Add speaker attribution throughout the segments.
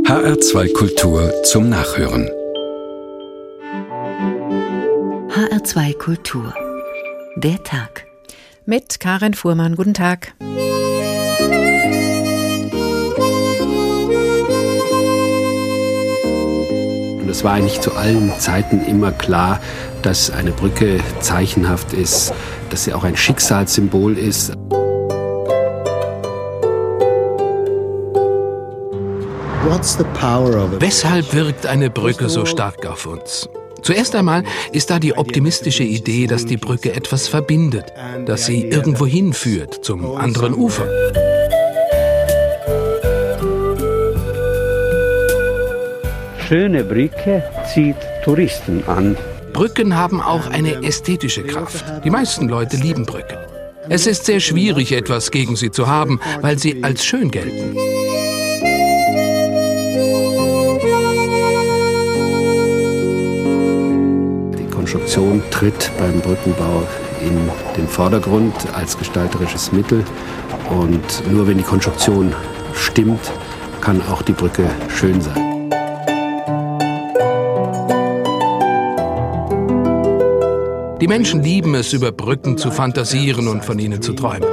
Speaker 1: HR2 Kultur zum Nachhören.
Speaker 2: HR2 Kultur. Der Tag.
Speaker 3: Mit Karin Fuhrmann. Guten Tag.
Speaker 4: Und es war eigentlich zu allen Zeiten immer klar, dass eine Brücke zeichenhaft ist, dass sie auch ein Schicksalssymbol ist.
Speaker 5: Weshalb wirkt eine Brücke so stark auf uns? Zuerst einmal ist da die optimistische Idee, dass die Brücke etwas verbindet, dass sie irgendwo hinführt, zum anderen Ufer.
Speaker 6: Schöne Brücke zieht Touristen an.
Speaker 5: Brücken haben auch eine ästhetische Kraft. Die meisten Leute lieben Brücken. Es ist sehr schwierig, etwas gegen sie zu haben, weil sie als schön gelten.
Speaker 4: Die Konstruktion tritt beim Brückenbau in den Vordergrund als gestalterisches Mittel. Und nur wenn die Konstruktion stimmt, kann auch die Brücke schön sein.
Speaker 5: Die Menschen lieben es, über Brücken zu fantasieren und von ihnen zu träumen.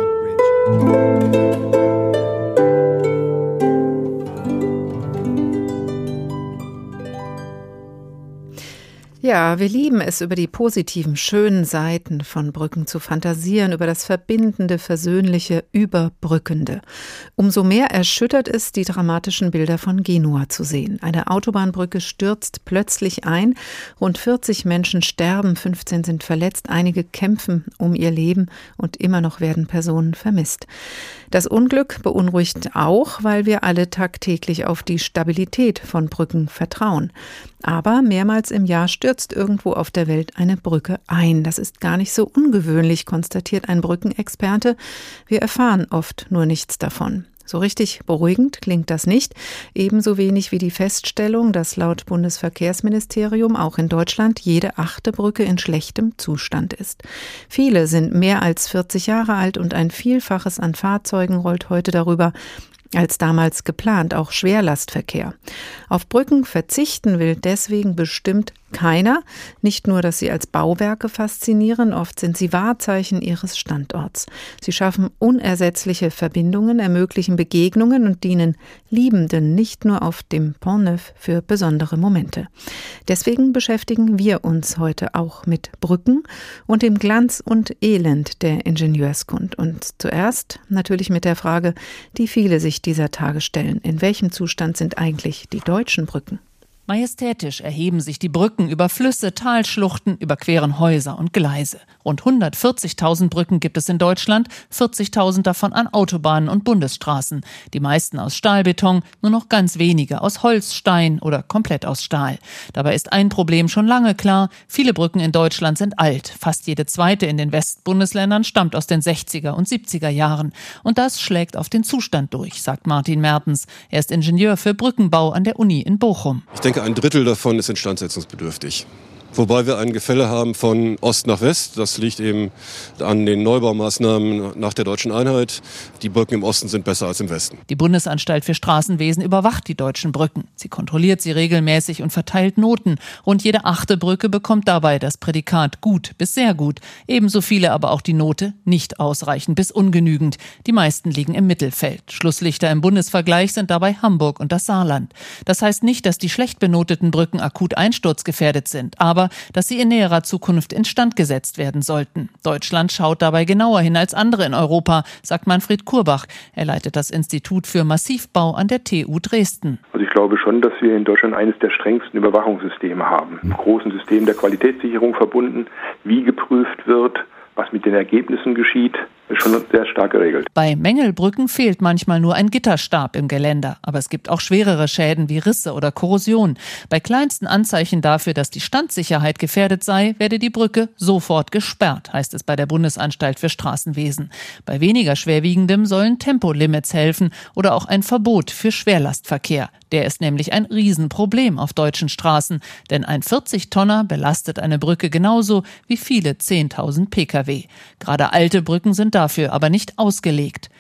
Speaker 3: Ja, wir lieben es, über die positiven, schönen Seiten von Brücken zu fantasieren, über das Verbindende, Versöhnliche, Überbrückende. Umso mehr erschüttert es, die dramatischen Bilder von Genua zu sehen. Eine Autobahnbrücke stürzt plötzlich ein, rund 40 Menschen sterben, 15 sind verletzt, einige kämpfen um ihr Leben und immer noch werden Personen vermisst. Das Unglück beunruhigt auch, weil wir alle tagtäglich auf die Stabilität von Brücken vertrauen. Aber mehrmals im Jahr stürzt irgendwo auf der Welt eine Brücke ein. Das ist gar nicht so ungewöhnlich, konstatiert ein Brückenexperte. Wir erfahren oft nur nichts davon. So richtig beruhigend klingt das nicht, ebenso wenig wie die Feststellung, dass laut Bundesverkehrsministerium auch in Deutschland jede 8. Brücke in schlechtem Zustand ist. Viele sind mehr als 40 Jahre alt und ein Vielfaches an Fahrzeugen rollt heute darüber als damals geplant, auch Schwerlastverkehr. Auf Brücken verzichten will deswegen bestimmt keiner. Nicht nur, dass sie als Bauwerke faszinieren, oft sind sie Wahrzeichen ihres Standorts. Sie schaffen unersetzliche Verbindungen, ermöglichen Begegnungen und dienen Liebenden nicht nur auf dem Pont Neuf für besondere Momente. Deswegen beschäftigen wir uns heute auch mit Brücken und dem Glanz und Elend der Ingenieurskunst. Und zuerst natürlich mit der Frage, die viele sich dieser Tage stellen. In welchem Zustand sind eigentlich die deutschen Brücken?
Speaker 7: Majestätisch erheben sich die Brücken über Flüsse, Talschluchten, überqueren Häuser und Gleise. Rund 140.000 Brücken gibt es in Deutschland, 40.000 davon an Autobahnen und Bundesstraßen. Die meisten aus Stahlbeton, nur noch ganz wenige aus Holz, Stein oder komplett aus Stahl. Dabei ist ein Problem schon lange klar: Viele Brücken in Deutschland sind alt. Fast jede zweite in den Westbundesländern stammt aus den 60er und 70er Jahren. Und das schlägt auf den Zustand durch, sagt Martin Mertens. Er ist Ingenieur für Brückenbau an der Uni in Bochum.
Speaker 8: Ich denke, ein Drittel davon ist instandsetzungsbedürftig. Wobei wir ein Gefälle haben von Ost nach West. Das liegt eben an den Neubaumaßnahmen nach der Deutschen Einheit. Die Brücken im Osten sind besser als im Westen.
Speaker 7: Die Bundesanstalt für Straßenwesen überwacht die deutschen Brücken. Sie kontrolliert sie regelmäßig und verteilt Noten. Rund jede 8. Brücke bekommt dabei das Prädikat gut bis sehr gut. Ebenso viele aber auch die Note nicht ausreichend bis ungenügend. Die meisten liegen im Mittelfeld. Schlusslichter im Bundesvergleich sind dabei Hamburg und das Saarland. Das heißt nicht, dass die schlecht benoteten Brücken akut einsturzgefährdet sind, aber dass sie in näherer Zukunft instand gesetzt werden sollten. Deutschland schaut dabei genauer hin als andere in Europa, sagt Manfred Kurbach. Er leitet das Institut für Massivbau an der TU Dresden.
Speaker 9: Also ich glaube schon, dass wir in Deutschland eines der strengsten Überwachungssysteme haben. Mit großen System der Qualitätssicherung verbunden, wie geprüft wird, was mit den Ergebnissen geschieht, ist schon sehr stark geregelt.
Speaker 7: Bei Mängelbrücken fehlt manchmal nur ein Gitterstab im Geländer. Aber es gibt auch schwerere Schäden wie Risse oder Korrosion. Bei kleinsten Anzeichen dafür, dass die Standsicherheit gefährdet sei, werde die Brücke sofort gesperrt, heißt es bei der Bundesanstalt für Straßenwesen. Bei weniger schwerwiegendem sollen Tempolimits helfen oder auch ein Verbot für Schwerlastverkehr. Der ist nämlich ein Riesenproblem auf deutschen Straßen, denn ein 40-Tonner belastet eine Brücke genauso wie viele 10.000 Pkw. Gerade alte Brücken sind dafür aber nicht ausgelegt.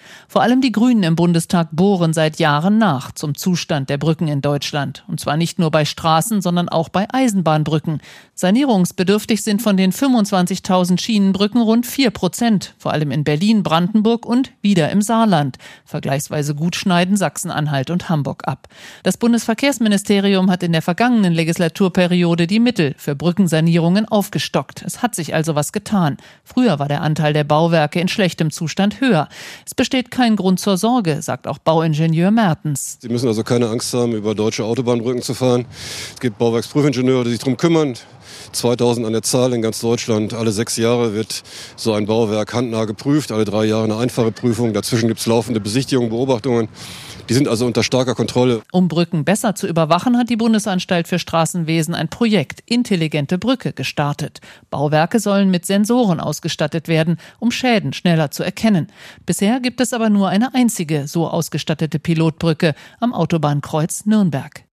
Speaker 7: Vor allem die Grünen im Bundestag bohren seit Jahren nach zum Zustand der Brücken in Deutschland. Und zwar nicht nur bei Straßen, sondern auch bei Eisenbahnbrücken. Sanierungsbedürftig sind von den 25.000 Schienenbrücken rund 4%, vor allem in Berlin, Brandenburg und wieder im Saarland. Vergleichsweise gut schneiden Sachsen-Anhalt und Hamburg ab. Das Bundesverkehrsministerium hat in der vergangenen Legislaturperiode die Mittel für Brückensanierungen aufgestockt. Es hat sich also was getan. Früher war der Anteil der Bauwerke in schlechtem Zustand höher. Es besteht kein Grund zur Sorge, sagt auch Bauingenieur Mertens.
Speaker 8: Sie müssen also keine Angst haben, über deutsche Autobahnbrücken zu fahren. Es gibt Bauwerksprüfingenieure, die sich darum kümmern. 2000 an der Zahl in ganz Deutschland. Alle 6 Jahre wird so ein Bauwerk handnah geprüft, alle 3 Jahre eine einfache Prüfung. Dazwischen gibt es laufende Besichtigungen, Beobachtungen. Die sind also unter starker Kontrolle.
Speaker 7: Um Brücken besser zu überwachen, hat die Bundesanstalt für Straßenwesen ein Projekt Intelligente Brücke gestartet. Bauwerke sollen mit Sensoren ausgestattet werden, um Schäden schneller zu erkennen. Bisher gibt es aber nur eine einzige so ausgestattete Pilotbrücke am Autobahnkreuz Nürnberg.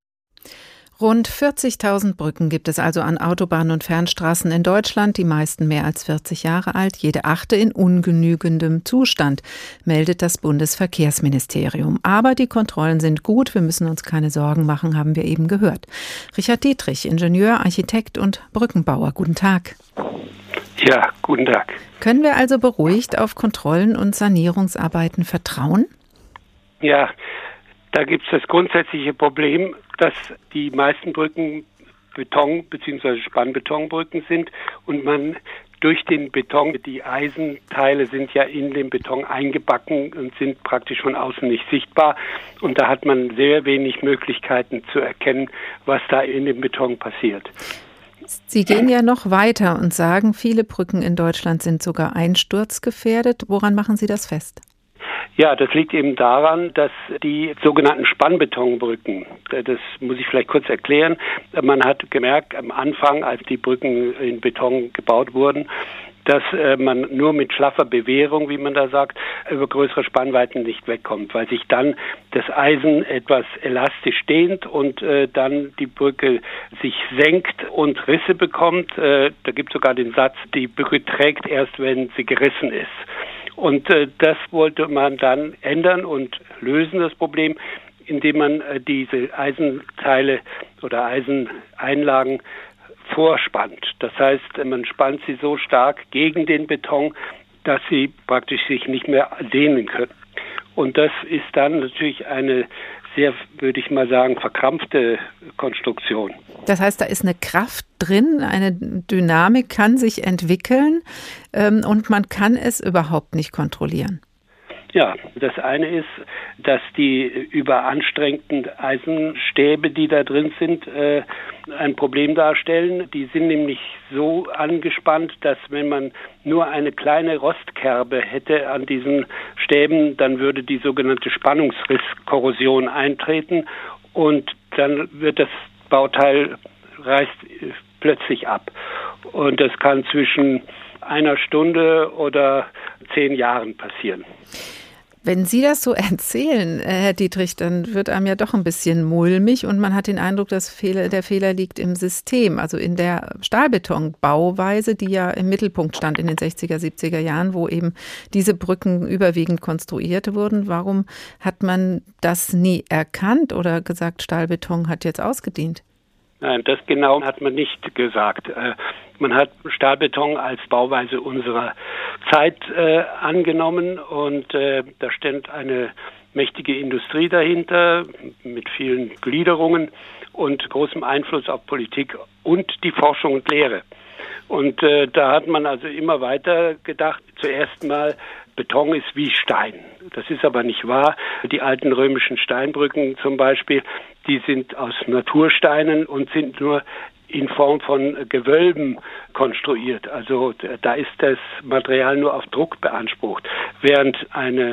Speaker 3: Rund 40.000 Brücken gibt es also an Autobahnen und Fernstraßen in Deutschland, die meisten mehr als 40 Jahre alt, jede 8. in ungenügendem Zustand, meldet das Bundesverkehrsministerium. Aber die Kontrollen sind gut, wir müssen uns keine Sorgen machen, haben wir eben gehört. Richard Dietrich, Ingenieur, Architekt und Brückenbauer, guten Tag.
Speaker 10: Ja, guten Tag.
Speaker 3: Können wir also beruhigt auf Kontrollen und Sanierungsarbeiten vertrauen?
Speaker 10: Ja, da gibt es das grundsätzliche Problem, dass die meisten Brücken Beton- bzw. Spannbetonbrücken sind und man durch den Beton, die Eisenteile sind ja in den Beton eingebacken und sind praktisch von außen nicht sichtbar. Und da hat man sehr wenig Möglichkeiten zu erkennen, was da in dem Beton passiert.
Speaker 3: Sie gehen ja noch weiter und sagen, viele Brücken in Deutschland sind sogar einsturzgefährdet. Woran machen Sie das fest?
Speaker 10: Ja, das liegt eben daran, dass die sogenannten Spannbetonbrücken, das muss ich vielleicht kurz erklären, man hat gemerkt am Anfang, als die Brücken in Beton gebaut wurden, dass man nur mit schlaffer Bewehrung, wie man da sagt, über größere Spannweiten nicht wegkommt, weil sich dann das Eisen etwas elastisch dehnt und dann die Brücke sich senkt und Risse bekommt. Da gibt es sogar den Satz, die Brücke trägt erst, wenn sie gerissen ist. Und das wollte man dann ändern und lösen, das Problem, indem man diese Eisenteile oder Eiseneinlagen vorspannt. Das heißt, man spannt sie so stark gegen den Beton, dass sie praktisch sich nicht mehr dehnen können. Und das ist dann natürlich eine sehr, würde ich mal sagen, verkrampfte Konstruktion.
Speaker 3: Das heißt, da ist eine Kraft drin, eine Dynamik kann sich entwickeln und man kann es überhaupt nicht kontrollieren.
Speaker 10: Ja, das eine ist, dass die überanstrengten Eisenstäbe, die da drin sind, ein Problem darstellen. Die sind nämlich so angespannt, dass wenn man nur eine kleine Rostkerbe hätte an diesen Stäben, dann würde die sogenannte Spannungsrisskorrosion eintreten und dann wird das Bauteil reißt plötzlich ab. Und das kann zwischen 1 Stunde oder 10 Jahren passieren.
Speaker 3: Wenn Sie das so erzählen, Herr Dietrich, dann wird einem ja doch ein bisschen mulmig und man hat den Eindruck, dass der Fehler liegt im System, also in der Stahlbetonbauweise, die ja im Mittelpunkt stand in den 60er, 70er Jahren, wo eben diese Brücken überwiegend konstruiert wurden. Warum hat man das nie erkannt oder gesagt, Stahlbeton hat jetzt ausgedient?
Speaker 10: Nein, das genau hat man nicht gesagt. Man hat Stahlbeton als Bauweise unserer Zeit angenommen und da stand eine mächtige Industrie dahinter mit vielen Gliederungen und großem Einfluss auf Politik und die Forschung und Lehre. Und da hat man also immer weiter gedacht, zuerst mal, Beton ist wie Stein. Das ist aber nicht wahr. Die alten römischen Steinbrücken zum Beispiel, die sind aus Natursteinen und sind nur in Form von Gewölben konstruiert. Also da ist das Material nur auf Druck beansprucht, während eine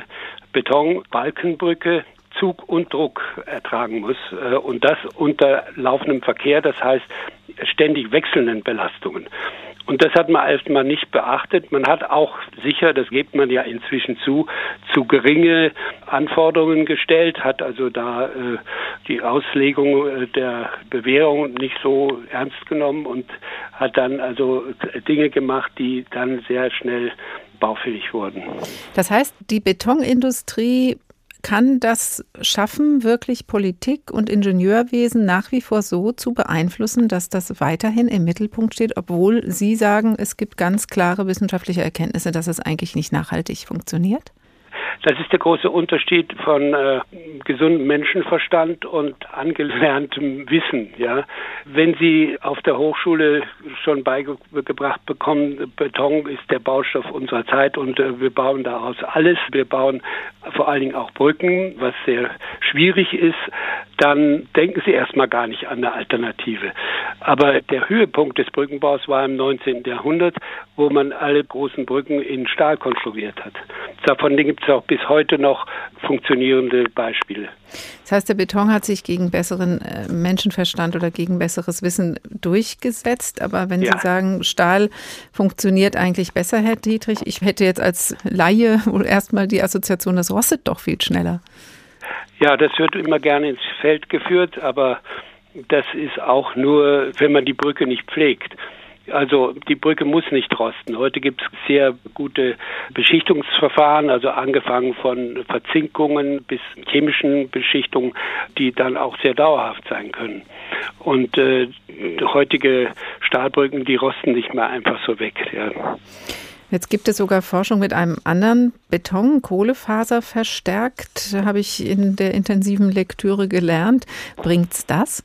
Speaker 10: Betonbalkenbrücke Zug und Druck ertragen muss und das unter laufendem Verkehr, das heißt ständig wechselnden Belastungen. Und das hat man erstmal nicht beachtet. Man hat auch sicher, das gibt man ja inzwischen zu geringe Anforderungen gestellt, hat also da die Auslegung der Bewährung nicht so ernst genommen und hat dann also Dinge gemacht, die dann sehr schnell baufällig wurden.
Speaker 3: Das heißt, die Betonindustrie kann das schaffen, wirklich Politik und Ingenieurwesen nach wie vor so zu beeinflussen, dass das weiterhin im Mittelpunkt steht, obwohl Sie sagen, es gibt ganz klare wissenschaftliche Erkenntnisse, dass es eigentlich nicht nachhaltig funktioniert?
Speaker 10: Das ist der große Unterschied von gesundem Menschenverstand und angelerntem Wissen. Ja, wenn Sie auf der Hochschule schon beigebracht bekommen, Beton ist der Baustoff unserer Zeit und wir bauen daraus alles. Wir bauen vor allen Dingen auch Brücken, was sehr schwierig ist. Dann denken Sie erstmal gar nicht an eine Alternative. Aber der Höhepunkt des Brückenbaus war im 19. Jahrhundert, wo man alle großen Brücken in Stahl konstruiert hat. Davon gibt es auch bis heute noch funktionierende Beispiele.
Speaker 3: Das heißt, der Beton hat sich gegen besseren Menschenverstand oder gegen besseres Wissen durchgesetzt. Aber wenn Sie sagen, Stahl funktioniert eigentlich besser, Herr Dietrich, ich hätte jetzt als Laie wohl erstmal die Assoziation, das rostet doch viel schneller.
Speaker 10: Ja, das wird immer gerne ins Feld geführt, aber das ist auch nur, wenn man die Brücke nicht pflegt. Also die Brücke muss nicht rosten. Heute gibt es sehr gute Beschichtungsverfahren, also angefangen von Verzinkungen bis chemischen Beschichtungen, die dann auch sehr dauerhaft sein können. Und heutige Stahlbrücken, die rosten nicht mehr einfach so weg. Ja.
Speaker 3: Jetzt gibt es sogar Forschung mit einem anderen Beton, Kohlefaser verstärkt, habe ich in der intensiven Lektüre gelernt. Bringt's das?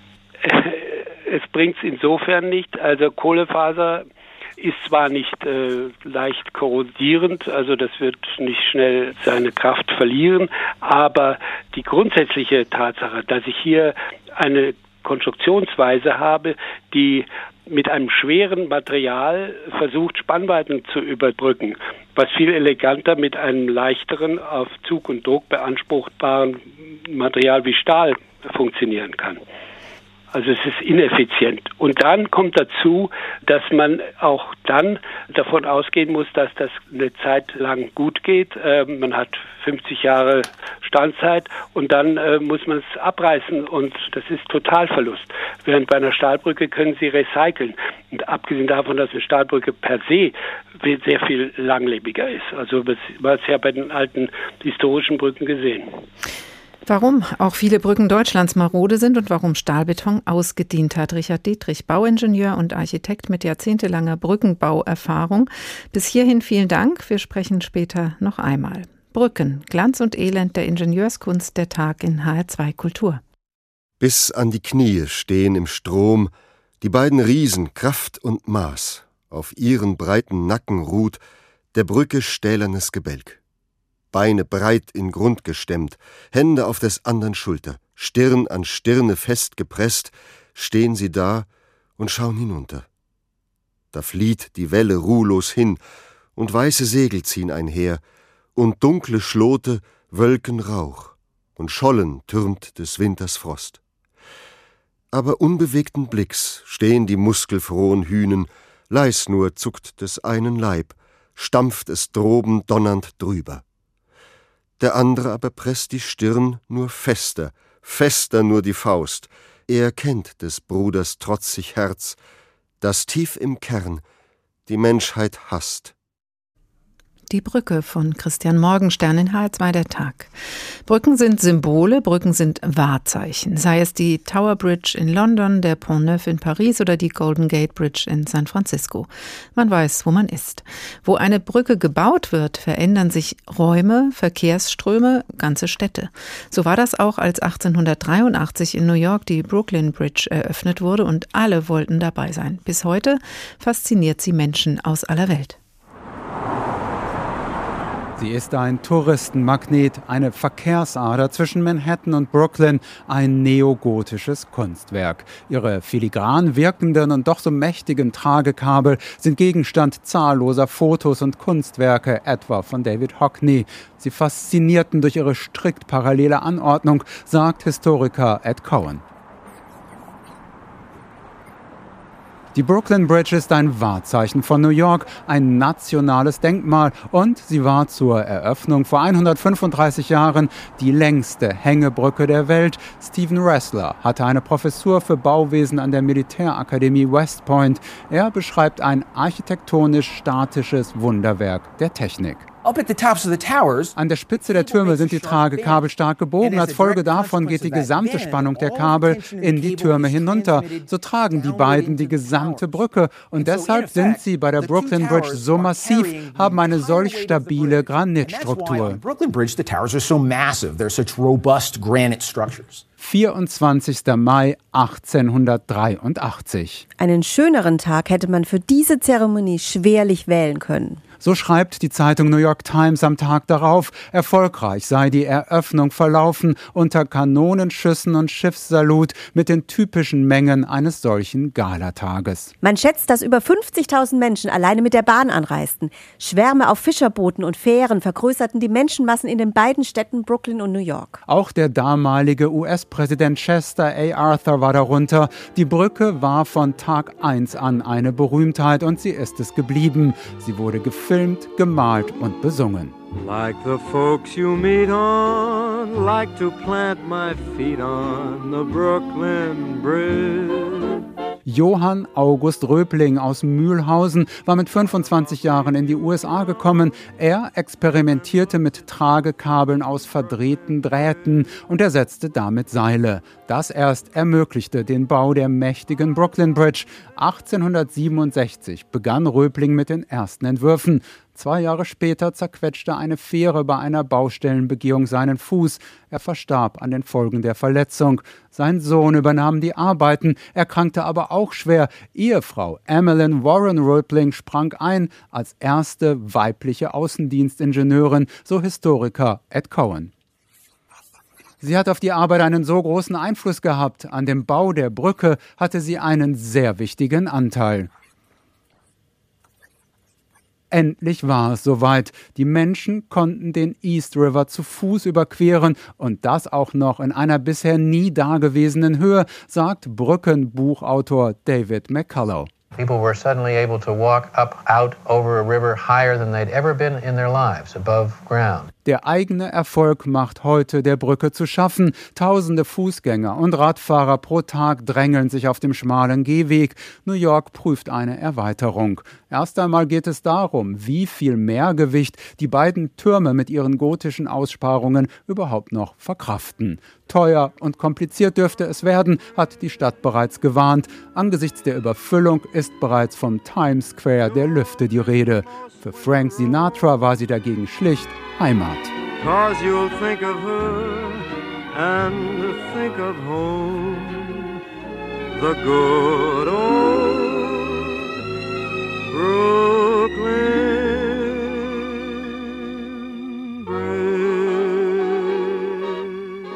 Speaker 10: Es bringt es insofern nicht. Also Kohlefaser ist zwar nicht leicht korrodierend, also das wird nicht schnell seine Kraft verlieren, aber die grundsätzliche Tatsache, dass ich hier eine Konstruktionsweise habe, die mit einem schweren Material versucht, Spannweiten zu überbrücken, was viel eleganter mit einem leichteren, auf Zug und Druck beanspruchbaren Material wie Stahl funktionieren kann. Also es ist ineffizient. Und dann kommt dazu, dass man auch dann davon ausgehen muss, dass das eine Zeit lang gut geht. Man hat 50 Jahre Standzeit und dann muss man es abreißen und das ist Totalverlust. Während bei einer Stahlbrücke können Sie recyceln. Und abgesehen davon, dass eine Stahlbrücke per se sehr viel langlebiger ist. Also das war es ja bei den alten historischen Brücken gesehen.
Speaker 3: Warum auch viele Brücken Deutschlands marode sind und warum Stahlbeton ausgedient hat. Richard Dietrich, Bauingenieur und Architekt mit jahrzehntelanger Brückenbauerfahrung. Bis hierhin vielen Dank. Wir sprechen später noch einmal. Brücken, Glanz und Elend der Ingenieurskunst, der Tag in HR2 Kultur.
Speaker 11: Bis an die Knie stehen im Strom die beiden Riesen Kraft und Maß. Auf ihren breiten Nacken ruht der Brücke stählernes Gebälk. Beine breit in Grund gestemmt, Hände auf des andern Schulter, Stirn an Stirne fest gepresst, stehen sie da und schauen hinunter. Da flieht die Welle ruhlos hin, und weiße Segel ziehen einher, und dunkle Schlote wölken Rauch, und Schollen türmt des Winters Frost. Aber unbewegten Blicks stehen die muskelfrohen Hünen, leis nur zuckt des einen Leib, stampft es droben donnernd drüber. Der andere aber presst die Stirn nur fester, fester nur die Faust. Er kennt des Bruders trotzig Herz, das tief im Kern die Menschheit hasst.
Speaker 3: Die Brücke von Christian Morgenstern in HR2 der Tag. Brücken sind Symbole, Brücken sind Wahrzeichen. Sei es die Tower Bridge in London, der Pont Neuf in Paris oder die Golden Gate Bridge in San Francisco. Man weiß, wo man ist. Wo eine Brücke gebaut wird, verändern sich Räume, Verkehrsströme, ganze Städte. So war das auch, als 1883 in New York die Brooklyn Bridge eröffnet wurde und alle wollten dabei sein. Bis heute fasziniert sie Menschen aus aller Welt.
Speaker 12: Sie ist ein Touristenmagnet, eine Verkehrsader zwischen Manhattan und Brooklyn, ein neogotisches Kunstwerk. Ihre filigran wirkenden und doch so mächtigen Tragekabel sind Gegenstand zahlloser Fotos und Kunstwerke, etwa von David Hockney. Sie faszinierten durch ihre strikt parallele Anordnung, sagt Historiker Ed Cohen. Die Brooklyn Bridge ist ein Wahrzeichen von New York, ein nationales Denkmal und sie war zur Eröffnung vor 135 Jahren die längste Hängebrücke der Welt. Stephen Ressler hatte eine Professur für Bauwesen an der Militärakademie West Point. Er beschreibt ein architektonisch-statisches Wunderwerk der Technik. An der Spitze der Türme sind die Tragekabel stark gebogen. Als Folge davon geht die gesamte Spannung der Kabel in die Türme hinunter. So tragen die beiden die gesamte Brücke. Und deshalb sind sie bei der Brooklyn Bridge so massiv, haben eine solch stabile Granitstruktur. 24. Mai 1883.
Speaker 13: Einen schöneren Tag hätte man für diese Zeremonie schwerlich wählen können.
Speaker 12: So schreibt die Zeitung New York Times am Tag darauf, erfolgreich sei die Eröffnung verlaufen unter Kanonenschüssen und Schiffssalut mit den typischen Mengen eines solchen Galatages.
Speaker 13: Man schätzt, dass über 50.000 Menschen alleine mit der Bahn anreisten. Schwärme auf Fischerbooten und Fähren vergrößerten die Menschenmassen in den beiden Städten Brooklyn und New York.
Speaker 12: Auch der damalige US-Präsident Chester A. Arthur war darunter. Die Brücke war von Tag 1 an eine Berühmtheit und sie ist es geblieben. Sie wurde gefilmt, gemalt und besungen.
Speaker 14: Like the folks you meet on, like to plant my feet on the Brooklyn Bridge.
Speaker 12: Johann August Röbling aus Mühlhausen war mit 25 Jahren in die USA gekommen. Er experimentierte mit Tragekabeln aus verdrehten Drähten und ersetzte damit Seile. Das erst ermöglichte den Bau der mächtigen Brooklyn Bridge. 1867 begann Röbling mit den ersten Entwürfen. 2 Jahre später zerquetschte eine Fähre bei einer Baustellenbegehung seinen Fuß. Er verstarb an den Folgen der Verletzung. Sein Sohn übernahm die Arbeiten, erkrankte aber auch schwer. Ehefrau Emmeline Warren Röbling sprang ein als erste weibliche Außendienstingenieurin, so Historiker Ed Cohen. Sie hat auf die Arbeit einen so großen Einfluss gehabt. An dem Bau der Brücke hatte sie einen sehr wichtigen Anteil. Endlich war es soweit. Die Menschen konnten den East River zu Fuß überqueren und das auch noch in einer bisher nie dagewesenen Höhe, sagt Brückenbuchautor David McCullough.
Speaker 15: People were suddenly able to walk up, out, over a river higher than they'd ever been in their lives, above ground.
Speaker 12: Der eigene Erfolg macht heute der Brücke zu schaffen. Tausende Fußgänger und Radfahrer pro Tag drängeln sich auf dem schmalen Gehweg. New York prüft eine Erweiterung. Erst einmal geht es darum, wie viel Mehrgewicht die beiden Türme mit ihren gotischen Aussparungen überhaupt noch verkraften. Teuer und kompliziert dürfte es werden, hat die Stadt bereits gewarnt. Angesichts der Überfüllung ist bereits vom Times Square der Lüfte die Rede. Für Frank Sinatra war sie dagegen schlicht Heimat.
Speaker 14: 'Cause you'll think of her and think of home, the good old Brooklyn Bridge.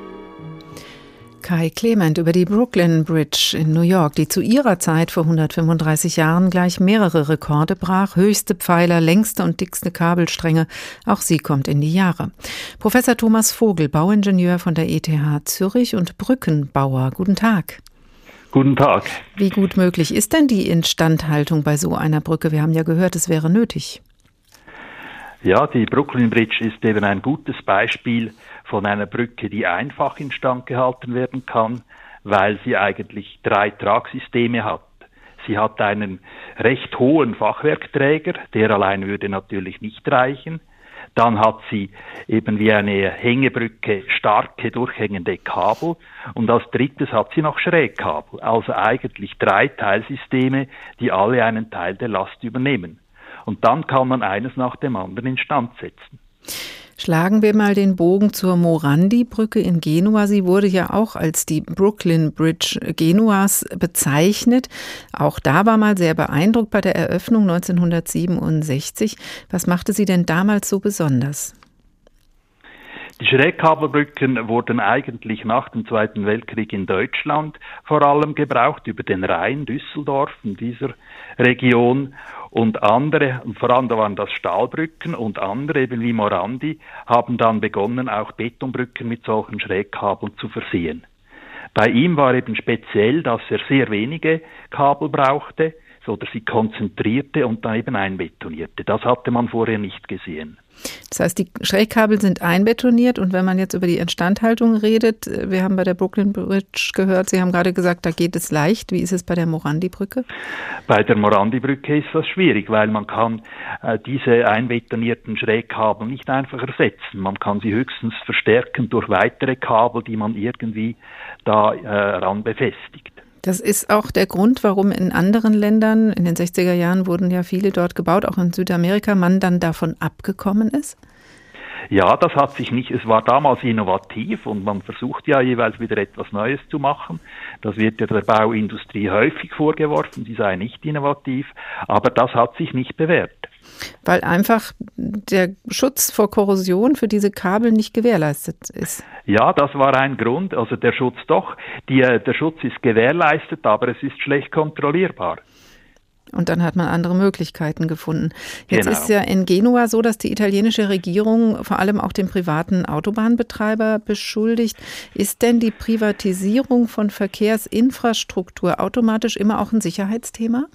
Speaker 3: Kai Clement über die Brooklyn Bridge in New York, die zu ihrer Zeit vor 135 Jahren gleich mehrere Rekorde brach. Höchste Pfeiler, längste und dickste Kabelstränge. Auch sie kommt in die Jahre. Professor Thomas Vogel, Bauingenieur von der ETH Zürich und Brückenbauer. Guten Tag.
Speaker 16: Guten Tag.
Speaker 3: Wie gut möglich ist denn die Instandhaltung bei so einer Brücke? Wir haben ja gehört, es wäre nötig.
Speaker 16: Ja, die Brooklyn Bridge ist eben ein gutes Beispiel von einer Brücke, die einfach instand gehalten werden kann, weil sie eigentlich 3 Tragsysteme hat. Sie hat einen recht hohen Fachwerkträger, der allein würde natürlich nicht reichen. Dann hat sie eben wie eine Hängebrücke starke, durchhängende Kabel. Und als drittes hat sie noch Schrägkabel. Also eigentlich 3 Teilsysteme, die alle einen Teil der Last übernehmen. Und dann kann man eines nach dem anderen instand setzen.
Speaker 3: Schlagen wir mal den Bogen zur Morandi-Brücke in Genua. Sie wurde ja auch als die Brooklyn Bridge Genuas bezeichnet. Auch da war mal sehr beeindruckt bei der Eröffnung 1967. Was machte sie denn damals so besonders?
Speaker 16: Die Schrägkabelbrücken wurden eigentlich nach dem Zweiten Weltkrieg in Deutschland vor allem gebraucht, über den Rhein, Düsseldorf, in dieser Region. Und andere, und vor allem waren das Stahlbrücken und andere, eben wie Morandi, haben dann begonnen, auch Betonbrücken mit solchen Schrägkabeln zu versehen. Bei ihm war eben speziell, dass er sehr wenige Kabel brauchte, oder sie konzentrierte und dann eben einbetonierte. Das hatte man vorher nicht gesehen.
Speaker 3: Das heißt, die Schrägkabel sind einbetoniert und wenn man jetzt über die Instandhaltung redet, wir haben bei der Brooklyn Bridge gehört, Sie haben gerade gesagt, da geht es leicht. Wie ist es bei der Morandi-Brücke?
Speaker 16: Bei der Morandi-Brücke ist das schwierig, weil man kann diese einbetonierten Schrägkabel nicht einfach ersetzen. Man kann sie höchstens verstärken durch weitere Kabel, die man irgendwie daran befestigt.
Speaker 3: Das ist auch der Grund, warum in anderen Ländern, in den 60er Jahren wurden ja viele dort gebaut, auch in Südamerika, man dann davon abgekommen ist?
Speaker 16: Ja, das hat sich nicht, es war damals innovativ und man versucht ja jeweils wieder etwas Neues zu machen. Das wird ja der Bauindustrie häufig vorgeworfen, sie sei nicht innovativ, aber das hat sich nicht bewährt.
Speaker 3: Weil einfach der Schutz vor Korrosion für diese Kabel nicht gewährleistet ist.
Speaker 16: Ja, das war ein Grund, also der Schutz doch, der Schutz ist gewährleistet, aber es ist schlecht kontrollierbar.
Speaker 3: Und dann hat man andere Möglichkeiten gefunden. Jetzt ist ja in Genua so, dass die italienische Regierung vor allem auch den privaten Autobahnbetreiber beschuldigt. Ist denn die Privatisierung von Verkehrsinfrastruktur automatisch immer auch ein Sicherheitsthema?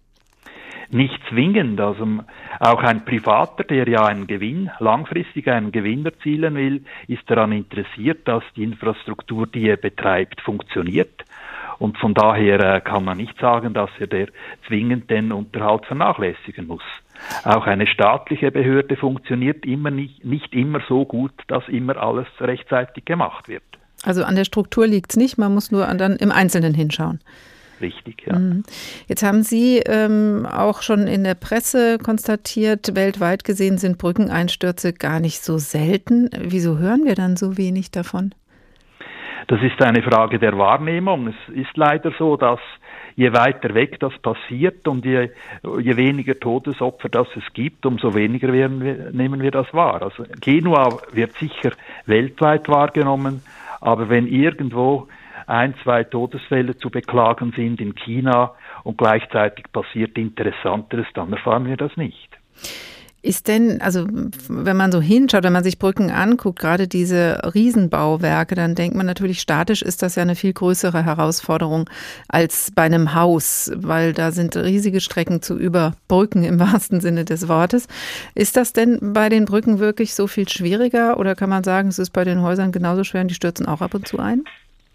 Speaker 16: Nicht zwingend. Also auch ein Privater, der ja langfristig einen Gewinn erzielen will, ist daran interessiert, dass die Infrastruktur, die er betreibt, funktioniert. Und von daher kann man nicht sagen, dass er zwingend den Unterhalt vernachlässigen muss. Auch eine staatliche Behörde funktioniert nicht immer so gut, dass immer alles rechtzeitig gemacht wird.
Speaker 3: Also an der Struktur liegt es nicht, man muss nur dann im Einzelnen hinschauen.
Speaker 16: Richtig, ja.
Speaker 3: Jetzt haben Sie auch schon in der Presse konstatiert, weltweit gesehen sind Brückeneinstürze gar nicht so selten. Wieso hören wir dann so wenig davon?
Speaker 16: Das ist eine Frage der Wahrnehmung. Es ist leider so, dass je weiter weg das passiert und je weniger Todesopfer das es gibt, umso weniger nehmen wir das wahr. Also Genua wird sicher weltweit wahrgenommen, aber wenn irgendwo 1-2 Todesfälle zu beklagen sind in China und gleichzeitig passiert Interessanteres, dann erfahren wir das nicht.
Speaker 3: Ist denn, also wenn man so hinschaut, wenn man sich Brücken anguckt, gerade diese Riesenbauwerke, dann denkt man natürlich, statisch ist das ja eine viel größere Herausforderung als bei einem Haus, weil da sind riesige Strecken zu überbrücken im wahrsten Sinne des Wortes. Ist das denn bei den Brücken wirklich so viel schwieriger oder kann man sagen, es ist bei den Häusern genauso schwer und die stürzen auch ab und zu ein?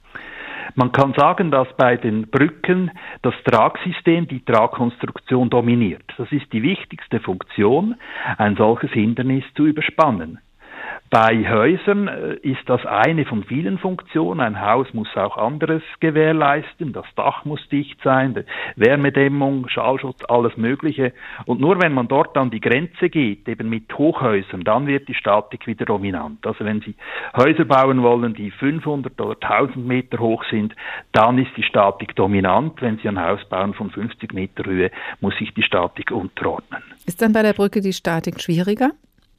Speaker 16: Man kann sagen, dass bei den Brücken das Tragsystem, die Tragkonstruktion dominiert. Das ist die wichtigste Funktion, ein solches Hindernis zu überspannen. Bei Häusern ist das eine von vielen Funktionen. Ein Haus muss auch anderes gewährleisten. Das Dach muss dicht sein, Wärmedämmung, Schallschutz, alles Mögliche. Und nur wenn man dort an die Grenze geht, eben mit Hochhäusern, dann wird die Statik wieder dominant. Also wenn Sie Häuser bauen wollen, die 500 oder 1000 Meter hoch sind, dann ist die Statik dominant. Wenn Sie ein Haus bauen von 50 Meter Höhe, muss sich die Statik unterordnen.
Speaker 3: Ist dann bei der Brücke die Statik schwieriger?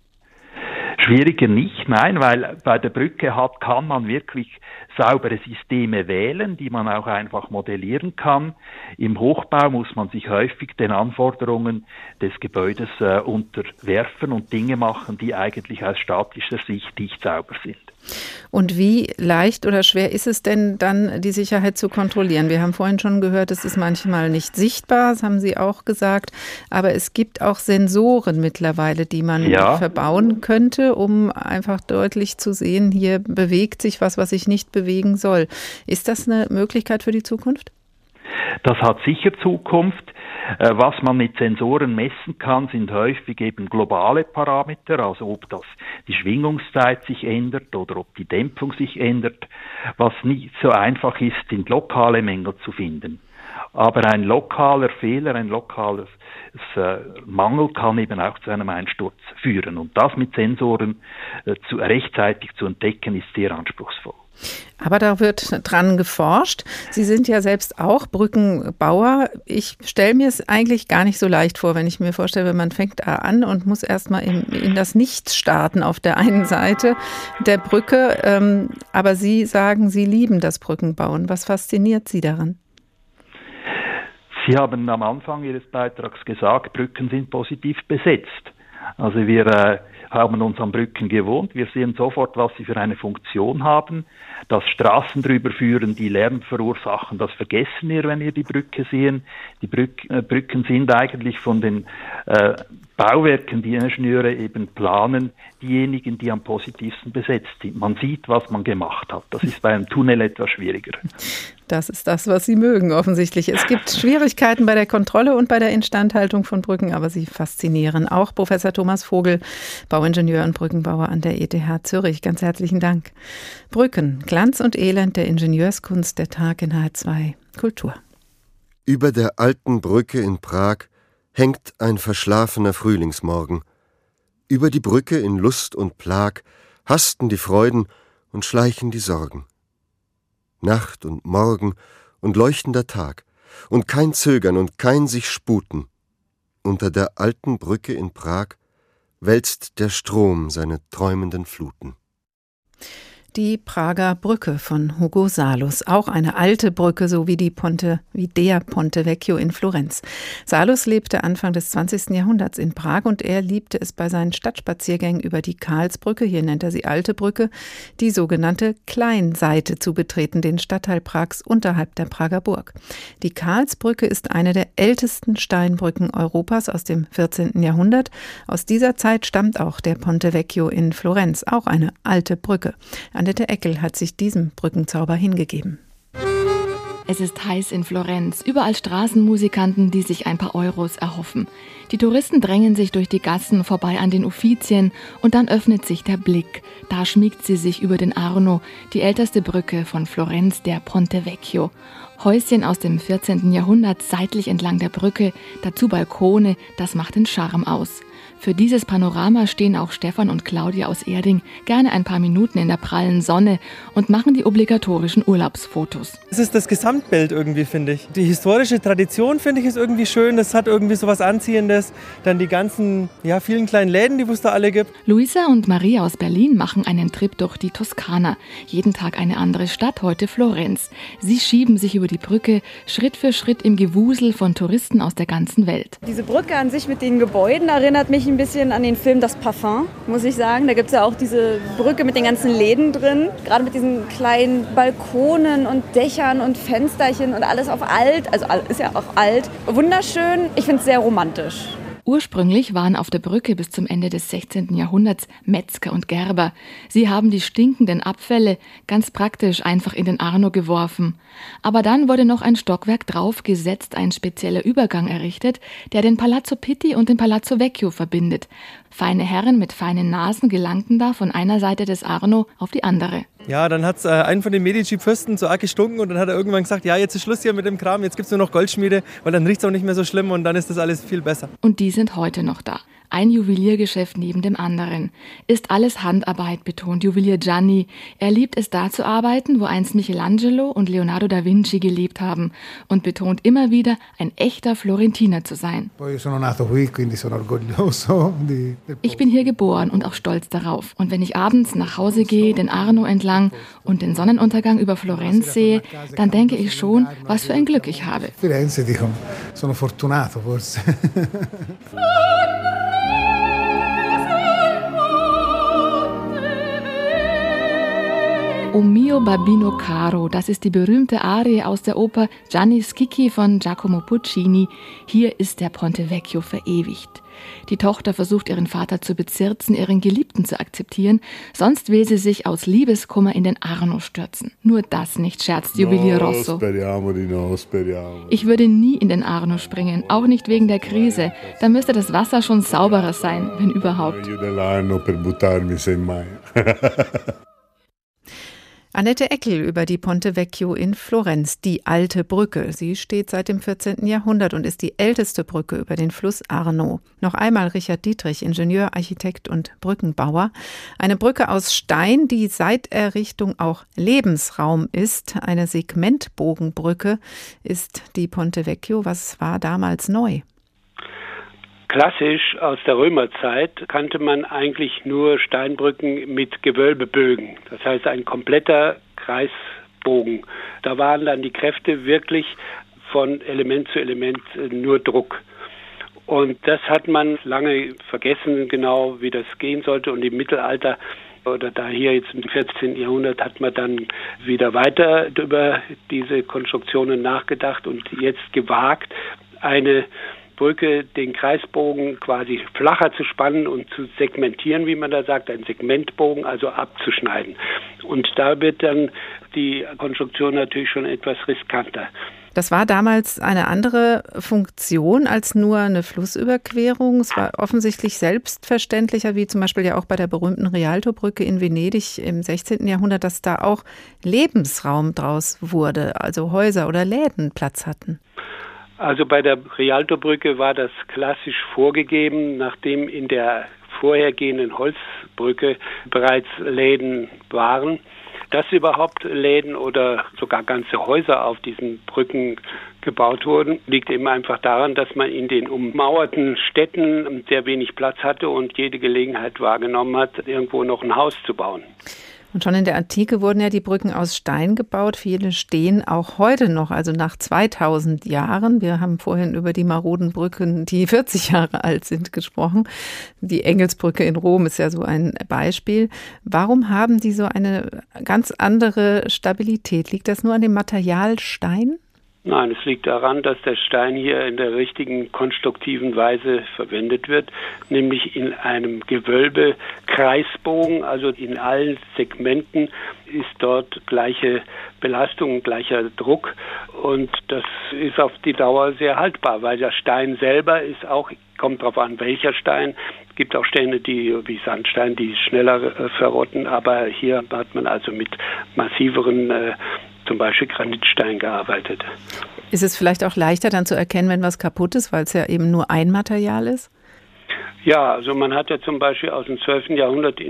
Speaker 16: Schwieriger nicht, nein, weil bei der Brücke kann man wirklich saubere Systeme wählen, die man auch einfach modellieren kann. Im Hochbau muss man sich häufig den Anforderungen des Gebäudes unterwerfen und Dinge machen, die eigentlich aus statischer Sicht nicht sauber sind.
Speaker 3: Und wie leicht oder schwer ist es denn dann, die Sicherheit zu kontrollieren? Wir haben vorhin schon gehört, es ist manchmal nicht sichtbar, das haben Sie auch gesagt, aber es gibt auch Sensoren mittlerweile, die man verbauen könnte, um einfach deutlich zu sehen, hier bewegt sich was ich nicht bewegen soll. Ist das eine Möglichkeit für die Zukunft?
Speaker 16: Das hat sicher Zukunft. Was man mit Sensoren messen kann, sind häufig eben globale Parameter, also ob die Schwingungszeit sich ändert oder ob die Dämpfung sich ändert. Was nicht so einfach ist, sind lokale Mängel zu finden. Aber ein lokaler Fehler, ein lokales Mangel kann eben auch zu einem Einsturz führen. Und das mit Sensoren rechtzeitig zu entdecken, ist sehr anspruchsvoll.
Speaker 3: Aber da wird dran geforscht. Sie sind ja selbst auch Brückenbauer. Ich stelle mir es eigentlich gar nicht so leicht vor, wenn ich mir vorstelle, man fängt da an und muss erstmal in das Nichts starten auf der einen Seite der Brücke. Aber Sie sagen, Sie lieben das Brückenbauen. Was fasziniert Sie daran?
Speaker 16: Sie haben am Anfang Ihres Beitrags gesagt, Brücken sind positiv besetzt. Also wir haben uns an Brücken gewohnt. Wir sehen sofort, was sie für eine Funktion haben. Dass Straßen drüber führen, die Lärm verursachen, das vergessen wir, wenn wir die Brücke sehen. Die Brücken sind eigentlich von den Bauwerken, die Ingenieure eben planen, diejenigen, die am positivsten besetzt sind. Man sieht, was man gemacht hat. Das ist bei einem Tunnel etwas schwieriger.
Speaker 3: Das ist das, was Sie mögen, offensichtlich. Es gibt Schwierigkeiten bei der Kontrolle und bei der Instandhaltung von Brücken, aber sie faszinieren auch. Professor Thomas Vogel, Bauingenieur und Brückenbauer an der ETH Zürich. Ganz herzlichen Dank. Brücken, Glanz und Elend der Ingenieurskunst, der Tag in HR2 Kultur.
Speaker 11: Über der alten Brücke in Prag hängt ein verschlafener Frühlingsmorgen. Über die Brücke in Lust und Plag hasten die Freuden und schleichen die Sorgen. Nacht und Morgen und leuchtender Tag und kein Zögern und kein sich sputen. Unter der alten Brücke in Prag wälzt der Strom seine träumenden Fluten.
Speaker 3: Die Prager Brücke von Hugo Salus, auch eine alte Brücke, so wie der Ponte Vecchio in Florenz. Salus lebte Anfang des 20. Jahrhunderts in Prag und er liebte es bei seinen Stadtspaziergängen über die Karlsbrücke, hier nennt er sie Alte Brücke, die sogenannte Kleinseite zu betreten, den Stadtteil Prags unterhalb der Prager Burg. Die Karlsbrücke ist eine der ältesten Steinbrücken Europas aus dem 14. Jahrhundert. Aus dieser Zeit stammt auch der Ponte Vecchio in Florenz, auch eine alte Brücke. Annette Eckel hat sich diesem Brückenzauber hingegeben.
Speaker 17: Es ist heiß in Florenz, überall Straßenmusikanten, die sich ein paar Euros erhoffen. Die Touristen drängen sich durch die Gassen vorbei an den Uffizien und dann öffnet sich der Blick. Da schmiegt sie sich über den Arno, die älteste Brücke von Florenz, der Ponte Vecchio. Häuschen aus dem 14. Jahrhundert seitlich entlang der Brücke, dazu Balkone, das macht den Charme aus. Für dieses Panorama stehen auch Stefan und Claudia aus Erding gerne ein paar Minuten in der prallen Sonne und machen die obligatorischen Urlaubsfotos.
Speaker 18: Es ist das Gesamtbild irgendwie, finde ich. Die historische Tradition, finde ich, ist irgendwie schön. Das hat irgendwie so was Anziehendes. Dann die ganzen, vielen kleinen Läden, die es da alle gibt.
Speaker 17: Luisa und Maria aus Berlin machen einen Trip durch die Toskana. Jeden Tag eine andere Stadt, heute Florenz. Sie schieben sich über die Brücke, Schritt für Schritt im Gewusel von Touristen aus der ganzen Welt.
Speaker 19: Diese Brücke an sich mit den Gebäuden erinnert mich ein bisschen an den Film Das Parfum, muss ich sagen. Da gibt es ja auch diese Brücke mit den ganzen Läden drin. Gerade mit diesen kleinen Balkonen und Dächern und Fensterchen und alles auf alt. Also ist ja auch alt. Wunderschön. Ich finde es sehr romantisch.
Speaker 17: Ursprünglich waren auf der Brücke bis zum Ende des 16. Jahrhunderts Metzger und Gerber. Sie haben die stinkenden Abfälle ganz praktisch einfach in den Arno geworfen. Aber dann wurde noch ein Stockwerk draufgesetzt, ein spezieller Übergang errichtet, der den Palazzo Pitti und den Palazzo Vecchio verbindet. Feine Herren mit feinen Nasen gelangten da von einer Seite des Arno auf die andere.
Speaker 18: Ja, dann hat es einen von den Medici-Fürsten so arg gestunken und dann hat er irgendwann gesagt, ja, jetzt ist Schluss hier mit dem Kram, jetzt gibt es nur noch Goldschmiede, weil dann riecht es auch nicht mehr so schlimm und dann ist das alles viel besser.
Speaker 17: Und die sind heute noch da. Ein Juweliergeschäft neben dem anderen. Ist alles Handarbeit, betont Juwelier Gianni. Er liebt es, da zu arbeiten, wo einst Michelangelo und Leonardo da Vinci gelebt haben. Und betont immer wieder, ein echter Florentiner zu sein. Ich bin hier geboren und auch stolz darauf. Und wenn ich abends nach Hause gehe, den Arno entlang und den Sonnenuntergang über Florenz sehe, dann denke ich schon, was für ein Glück ich habe. O mio Babbino caro, das ist die berühmte Arie aus der Oper Gianni Schicchi von Giacomo Puccini. Hier ist der Ponte Vecchio verewigt. Die Tochter versucht ihren Vater zu bezirzen, ihren Geliebten zu akzeptieren, sonst will sie sich aus Liebeskummer in den Arno stürzen. Nur das nicht, scherzt Juwelier Rosso. Ich würde nie in den Arno springen, auch nicht wegen der Krise. Da müsste das Wasser schon sauberer sein, wenn überhaupt.
Speaker 3: Annette Eckel über die Ponte Vecchio in Florenz, die alte Brücke. Sie steht seit dem 14. Jahrhundert und ist die älteste Brücke über den Fluss Arno. Noch einmal Richard Dietrich, Ingenieur, Architekt und Brückenbauer. Eine Brücke aus Stein, die seit Errichtung auch Lebensraum ist. Eine Segmentbogenbrücke ist die Ponte Vecchio. Was war damals neu?
Speaker 10: Klassisch aus der Römerzeit kannte man eigentlich nur Steinbrücken mit Gewölbebögen. Das heißt ein kompletter Kreisbogen. Da waren dann die Kräfte wirklich von Element zu Element nur Druck. Und das hat man lange vergessen, genau wie das gehen sollte. Und im Mittelalter oder da hier jetzt im 14. Jahrhundert hat man dann wieder weiter über diese Konstruktionen nachgedacht und jetzt gewagt, eine Brücke, den Kreisbogen quasi flacher zu spannen und zu segmentieren, wie man da sagt, einen Segmentbogen, also abzuschneiden. Und da wird dann die Konstruktion natürlich schon etwas riskanter.
Speaker 3: Das war damals eine andere Funktion als nur eine Flussüberquerung. Es war offensichtlich selbstverständlicher, wie zum Beispiel ja auch bei der berühmten Rialtobrücke in Venedig im 16. Jahrhundert, dass da auch Lebensraum draus wurde, also Häuser oder Läden Platz hatten.
Speaker 10: Also bei der Rialtobrücke war das klassisch vorgegeben, nachdem in der vorhergehenden Holzbrücke bereits Läden waren. Dass überhaupt Läden oder sogar ganze Häuser auf diesen Brücken gebaut wurden, liegt eben einfach daran, dass man in den ummauerten Städten sehr wenig Platz hatte und jede Gelegenheit wahrgenommen hat, irgendwo noch ein Haus zu bauen.
Speaker 3: Und schon in der Antike wurden ja die Brücken aus Stein gebaut. Viele stehen auch heute noch, also nach 2000 Jahren. Wir haben vorhin über die maroden Brücken, die 40 Jahre alt sind, gesprochen. Die Engelsbrücke in Rom ist ja so ein Beispiel. Warum haben die so eine ganz andere Stabilität? Liegt das nur an dem Material Stein?
Speaker 10: Nein, es liegt daran, dass der Stein hier in der richtigen konstruktiven Weise verwendet wird, nämlich in einem Gewölbe-Kreisbogen, also in allen Segmenten ist dort gleiche Belastung, gleicher Druck und das ist auf die Dauer sehr haltbar, weil der Stein selber ist auch, kommt darauf an, welcher Stein. Es gibt auch Steine, die wie Sandstein, die schneller verrotten, aber hier hat man also mit massiveren zum Beispiel Granitstein gearbeitet.
Speaker 3: Ist es vielleicht auch leichter dann zu erkennen, wenn was kaputt ist, weil es ja eben nur ein Material ist?
Speaker 10: Ja, also man hat ja zum Beispiel aus dem 12. Jahrhundert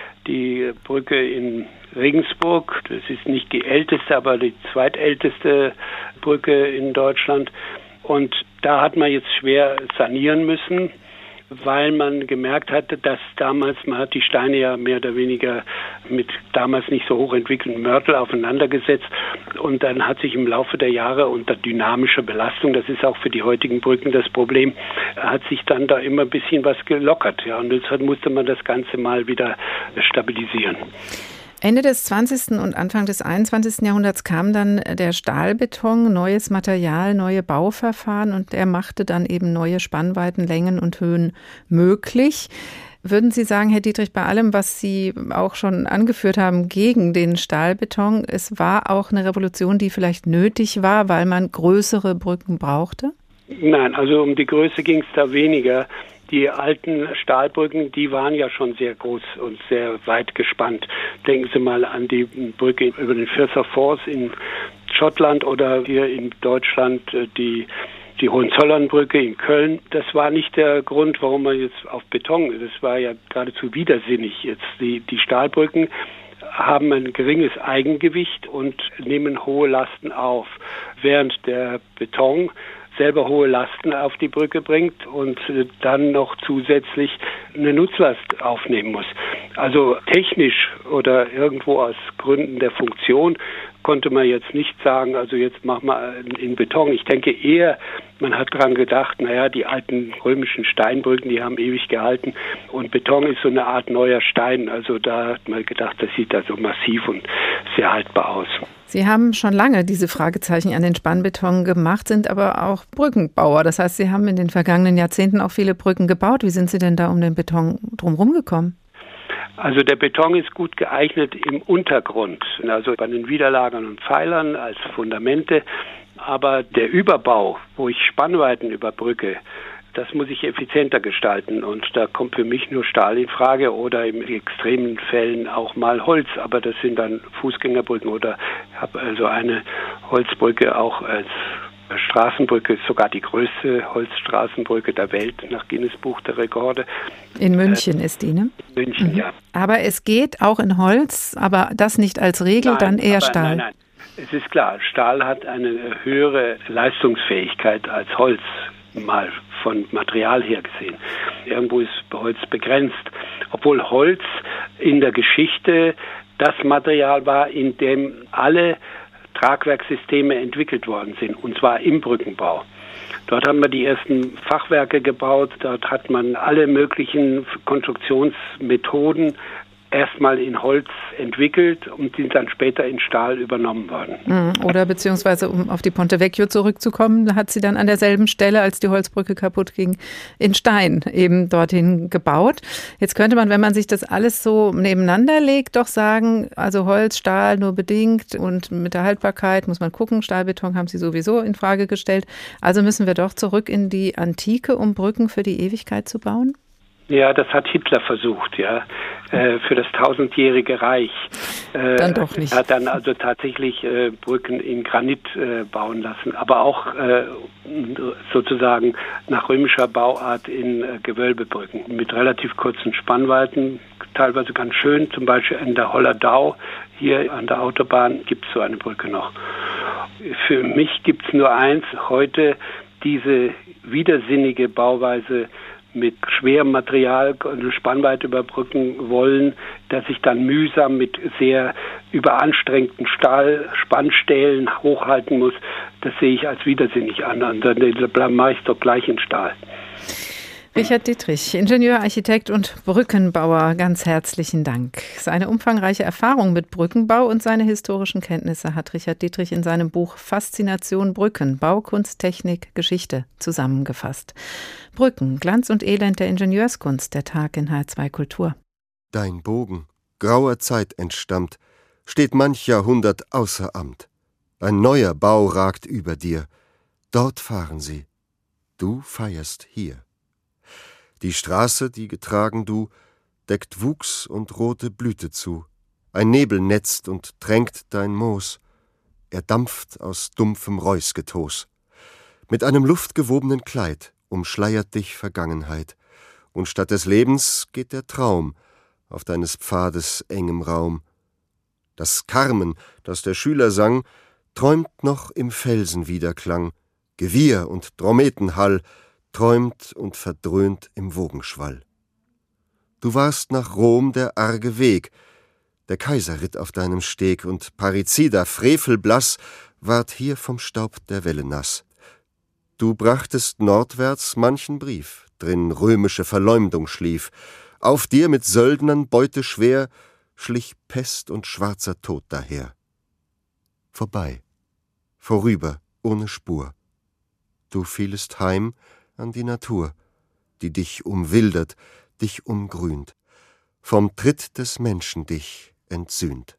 Speaker 10: die Brücke in Regensburg. Das ist nicht die älteste, aber die zweitälteste Brücke in Deutschland. Und da hat man jetzt schwer sanieren müssen, weil man gemerkt hatte, dass damals, man hat die Steine ja mehr oder weniger mit damals nicht so hochentwickelten Mörtel aufeinander gesetzt und dann hat sich im Laufe der Jahre unter dynamischer Belastung, das ist auch für die heutigen Brücken das Problem, hat sich dann da immer ein bisschen was gelockert, ja, und deshalb musste man das Ganze mal wieder stabilisieren.
Speaker 3: Ende des 20. und Anfang des 21. Jahrhunderts kam dann der Stahlbeton, neues Material, neue Bauverfahren und er machte dann eben neue Spannweiten, Längen und Höhen möglich. Würden Sie sagen, Herr Dietrich, bei allem, was Sie auch schon angeführt haben gegen den Stahlbeton, es war auch eine Revolution, die vielleicht nötig war, weil man größere Brücken brauchte?
Speaker 10: Nein, also um die Größe ging es da weniger. Die alten Stahlbrücken, die waren ja schon sehr groß und sehr weit gespannt. Denken Sie mal an die Brücke über den Firth of Forth in Schottland oder hier in Deutschland die Hohenzollernbrücke in Köln. Das war nicht der Grund, warum man jetzt auf Beton, das war ja geradezu widersinnig. Jetzt die Stahlbrücken haben ein geringes Eigengewicht und nehmen hohe Lasten auf, während der Beton selber hohe Lasten auf die Brücke bringt und dann noch zusätzlich eine Nutzlast aufnehmen muss. Also technisch oder irgendwo aus Gründen der Funktion konnte man jetzt nicht sagen, also jetzt machen wir in Beton. Ich denke eher, man hat dran gedacht, naja, die alten römischen Steinbrücken, die haben ewig gehalten und Beton ist so eine Art neuer Stein. Also da hat man gedacht, das sieht da so massiv und sehr haltbar aus.
Speaker 3: Sie haben schon lange diese Fragezeichen an den Spannbeton gemacht, sind aber auch Brückenbauer. Das heißt, Sie haben in den vergangenen Jahrzehnten auch viele Brücken gebaut. Wie sind Sie denn da um den Beton drumherum gekommen?
Speaker 10: Also der Beton ist gut geeignet im Untergrund, also bei den Widerlagern und Pfeilern als Fundamente. Aber der Überbau, wo ich Spannweiten überbrücke, das muss ich effizienter gestalten und da kommt für mich nur Stahl in Frage oder in extremen Fällen auch mal Holz, aber das sind dann Fußgängerbrücken oder ich habe also eine Holzbrücke auch als Straßenbrücke, sogar die größte Holzstraßenbrücke der Welt nach Guinness Buch der Rekorde.
Speaker 3: In München ist die, ne?
Speaker 10: München, ja.
Speaker 3: Aber es geht auch in Holz, aber das nicht als Regel, dann eher Stahl.
Speaker 10: Nein. Es ist klar, Stahl hat eine höhere Leistungsfähigkeit als Holz, mal von Material her gesehen. Irgendwo ist Holz begrenzt, obwohl Holz in der Geschichte das Material war, in dem alle Tragwerkssysteme entwickelt worden sind, und zwar im Brückenbau. Dort haben wir die ersten Fachwerke gebaut. Dort hat man alle möglichen Konstruktionsmethoden erstmal in Holz entwickelt und sind dann später in Stahl übernommen worden.
Speaker 3: Oder beziehungsweise, um auf die Ponte Vecchio zurückzukommen, hat sie dann an derselben Stelle, als die Holzbrücke kaputt ging, in Stein eben dorthin gebaut. Jetzt könnte man, wenn man sich das alles so nebeneinander legt, doch sagen, also Holz, Stahl nur bedingt und mit der Haltbarkeit muss man gucken. Stahlbeton haben sie sowieso in Frage gestellt. Also müssen wir doch zurück in die Antike, um Brücken für die Ewigkeit zu bauen?
Speaker 10: Ja, das hat Hitler versucht, ja, für das 1000-jährige Reich.
Speaker 3: Dann doch nicht.
Speaker 10: Er hat dann also tatsächlich Brücken in Granit bauen lassen, aber auch sozusagen nach römischer Bauart in Gewölbebrücken mit relativ kurzen Spannweiten, teilweise ganz schön. Zum Beispiel in der Holledau hier an der Autobahn gibt es so eine Brücke noch. Für mich gibt es nur eins, heute diese widersinnige Bauweise mit schwerem Material eine Spannweite überbrücken wollen, dass ich dann mühsam mit sehr überanstrengten Stahlspannstählen hochhalten muss, das sehe ich als widersinnig an. Und dann mache ich es doch gleich in Stahl.
Speaker 3: Richard Dittrich, Ingenieur, Architekt und Brückenbauer, ganz herzlichen Dank. Seine umfangreiche Erfahrung mit Brückenbau und seine historischen Kenntnisse hat Richard Dittrich in seinem Buch Faszination Brücken, Baukunst, Technik, Geschichte zusammengefasst. Brücken, Glanz und Elend der Ingenieurskunst, der Tag in HR2 Kultur.
Speaker 11: Dein Bogen, grauer Zeit entstammt, steht manch Jahrhundert außer Amt. Ein neuer Bau ragt über dir, dort fahren sie, du feierst hier. Die Straße, die getragen du, deckt Wuchs und rote Blüte zu. Ein Nebel netzt und tränkt dein Moos. Er dampft aus dumpfem Reusgetos. Mit einem luftgewobenen Kleid umschleiert dich Vergangenheit. Und statt des Lebens geht der Traum auf deines Pfades engem Raum. Das Carmen, das der Schüler sang, träumt noch im Felsenwiderklang. Gewiehr und Drometenhall träumt und verdröhnt im Wogenschwall. Du warst nach Rom der arge Weg, der Kaiser ritt auf deinem Steg, und Parricida, frevelblass, ward hier vom Staub der Welle nass. Du brachtest nordwärts manchen Brief, drin römische Verleumdung schlief, auf dir mit Söldnern Beute schwer, schlich Pest und schwarzer Tod daher. Vorbei, vorüber, ohne Spur. Du fielest heim an die Natur, die dich umwildert, dich umgrünt, vom Tritt des Menschen dich entsühnt.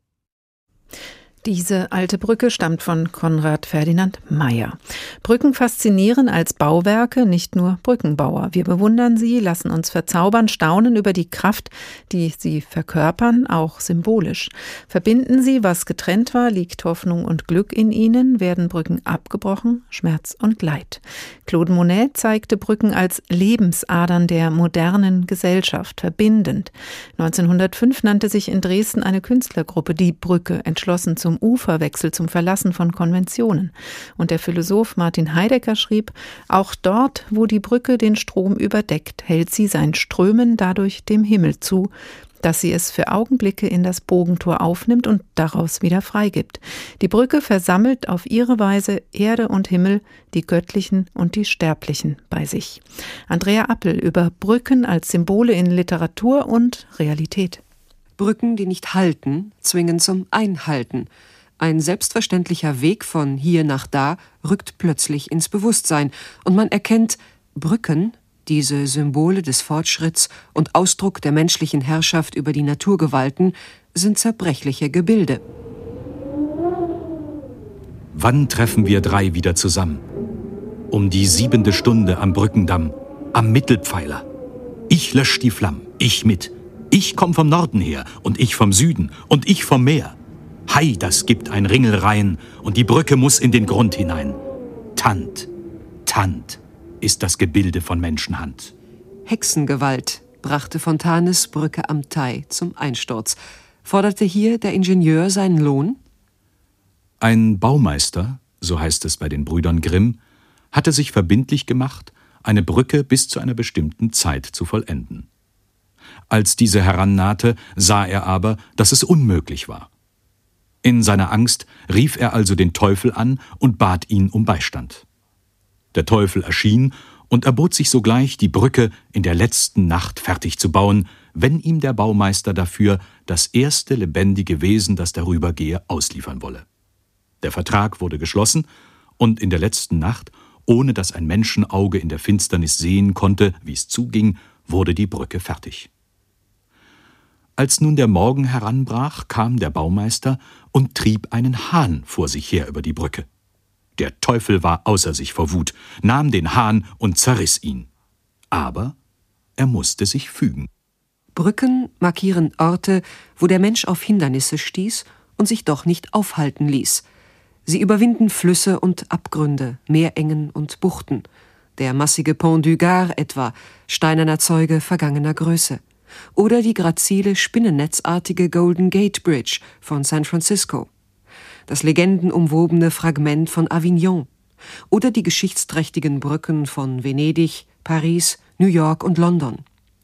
Speaker 3: Diese alte Brücke stammt von Konrad Ferdinand Meyer. Brücken faszinieren als Bauwerke nicht nur Brückenbauer. Wir bewundern sie, lassen uns verzaubern, staunen über die Kraft, die sie verkörpern, auch symbolisch. Verbinden sie, was getrennt war, liegt Hoffnung und Glück in ihnen, werden Brücken abgebrochen, Schmerz und Leid. Claude Monet zeigte Brücken als Lebensadern der modernen Gesellschaft, verbindend. 1905 nannte sich in Dresden eine Künstlergruppe Die Brücke, entschlossen zum Uferwechsel, zum Verlassen von Konventionen. Und der Philosoph Martin Heidegger schrieb, auch dort, wo die Brücke den Strom überdeckt, hält sie sein Strömen dadurch dem Himmel zu, dass sie es für Augenblicke in das Bogentor aufnimmt und daraus wieder freigibt. Die Brücke versammelt auf ihre Weise Erde und Himmel, die Göttlichen und die Sterblichen bei sich. Andrea Appel über Brücken als Symbole in Literatur und Realität.
Speaker 20: Brücken, die nicht halten, zwingen zum Einhalten. Ein selbstverständlicher Weg von hier nach da rückt plötzlich ins Bewusstsein und man erkennt, Brücken, diese Symbole des Fortschritts und Ausdruck der menschlichen Herrschaft über die Naturgewalten, sind zerbrechliche Gebilde.
Speaker 21: Wann treffen wir drei wieder zusammen? Um die 7. Stunde am Brückendamm, am Mittelpfeiler. Ich lösch die Flammen, ich mit. Ich komm vom Norden her und ich vom Süden und ich vom Meer. Hei, das gibt ein Ringelreihen und die Brücke muss in den Grund hinein. Tant, tant ist das Gebilde von Menschenhand.
Speaker 20: Hexengewalt brachte Fontanes Brücke am Thai zum Einsturz. Forderte hier der Ingenieur seinen Lohn?
Speaker 21: Ein Baumeister, so heißt es bei den Brüdern Grimm, hatte sich verbindlich gemacht, eine Brücke bis zu einer bestimmten Zeit zu vollenden. Als diese herannahte, sah er aber, dass es unmöglich war. In seiner Angst rief er also den Teufel an und bat ihn um Beistand. Der Teufel erschien und erbot sich sogleich, die Brücke in der letzten Nacht fertig zu bauen, wenn ihm der Baumeister dafür das erste lebendige Wesen, das darüber gehe, ausliefern wolle. Der Vertrag wurde geschlossen und in der letzten Nacht, ohne dass ein Menschenauge in der Finsternis sehen konnte, wie es zuging, wurde die Brücke fertig. Als nun der Morgen heranbrach, kam der Baumeister und trieb einen Hahn vor sich her über die Brücke. Der Teufel war außer sich vor Wut, nahm den Hahn und zerriss ihn. Aber er musste sich fügen.
Speaker 20: Brücken markieren Orte, wo der Mensch auf Hindernisse stieß und sich doch nicht aufhalten ließ. Sie überwinden Flüsse und Abgründe, Meerengen und Buchten. Der massige Pont du Gard etwa, steinerner Zeuge vergangener Größe. Oder die grazile, spinnennetzartige Golden Gate Bridge von San Francisco. Das legendenumwobene Fragment von Avignon. Oder die geschichtsträchtigen Brücken von Venedig, Paris, New York und London.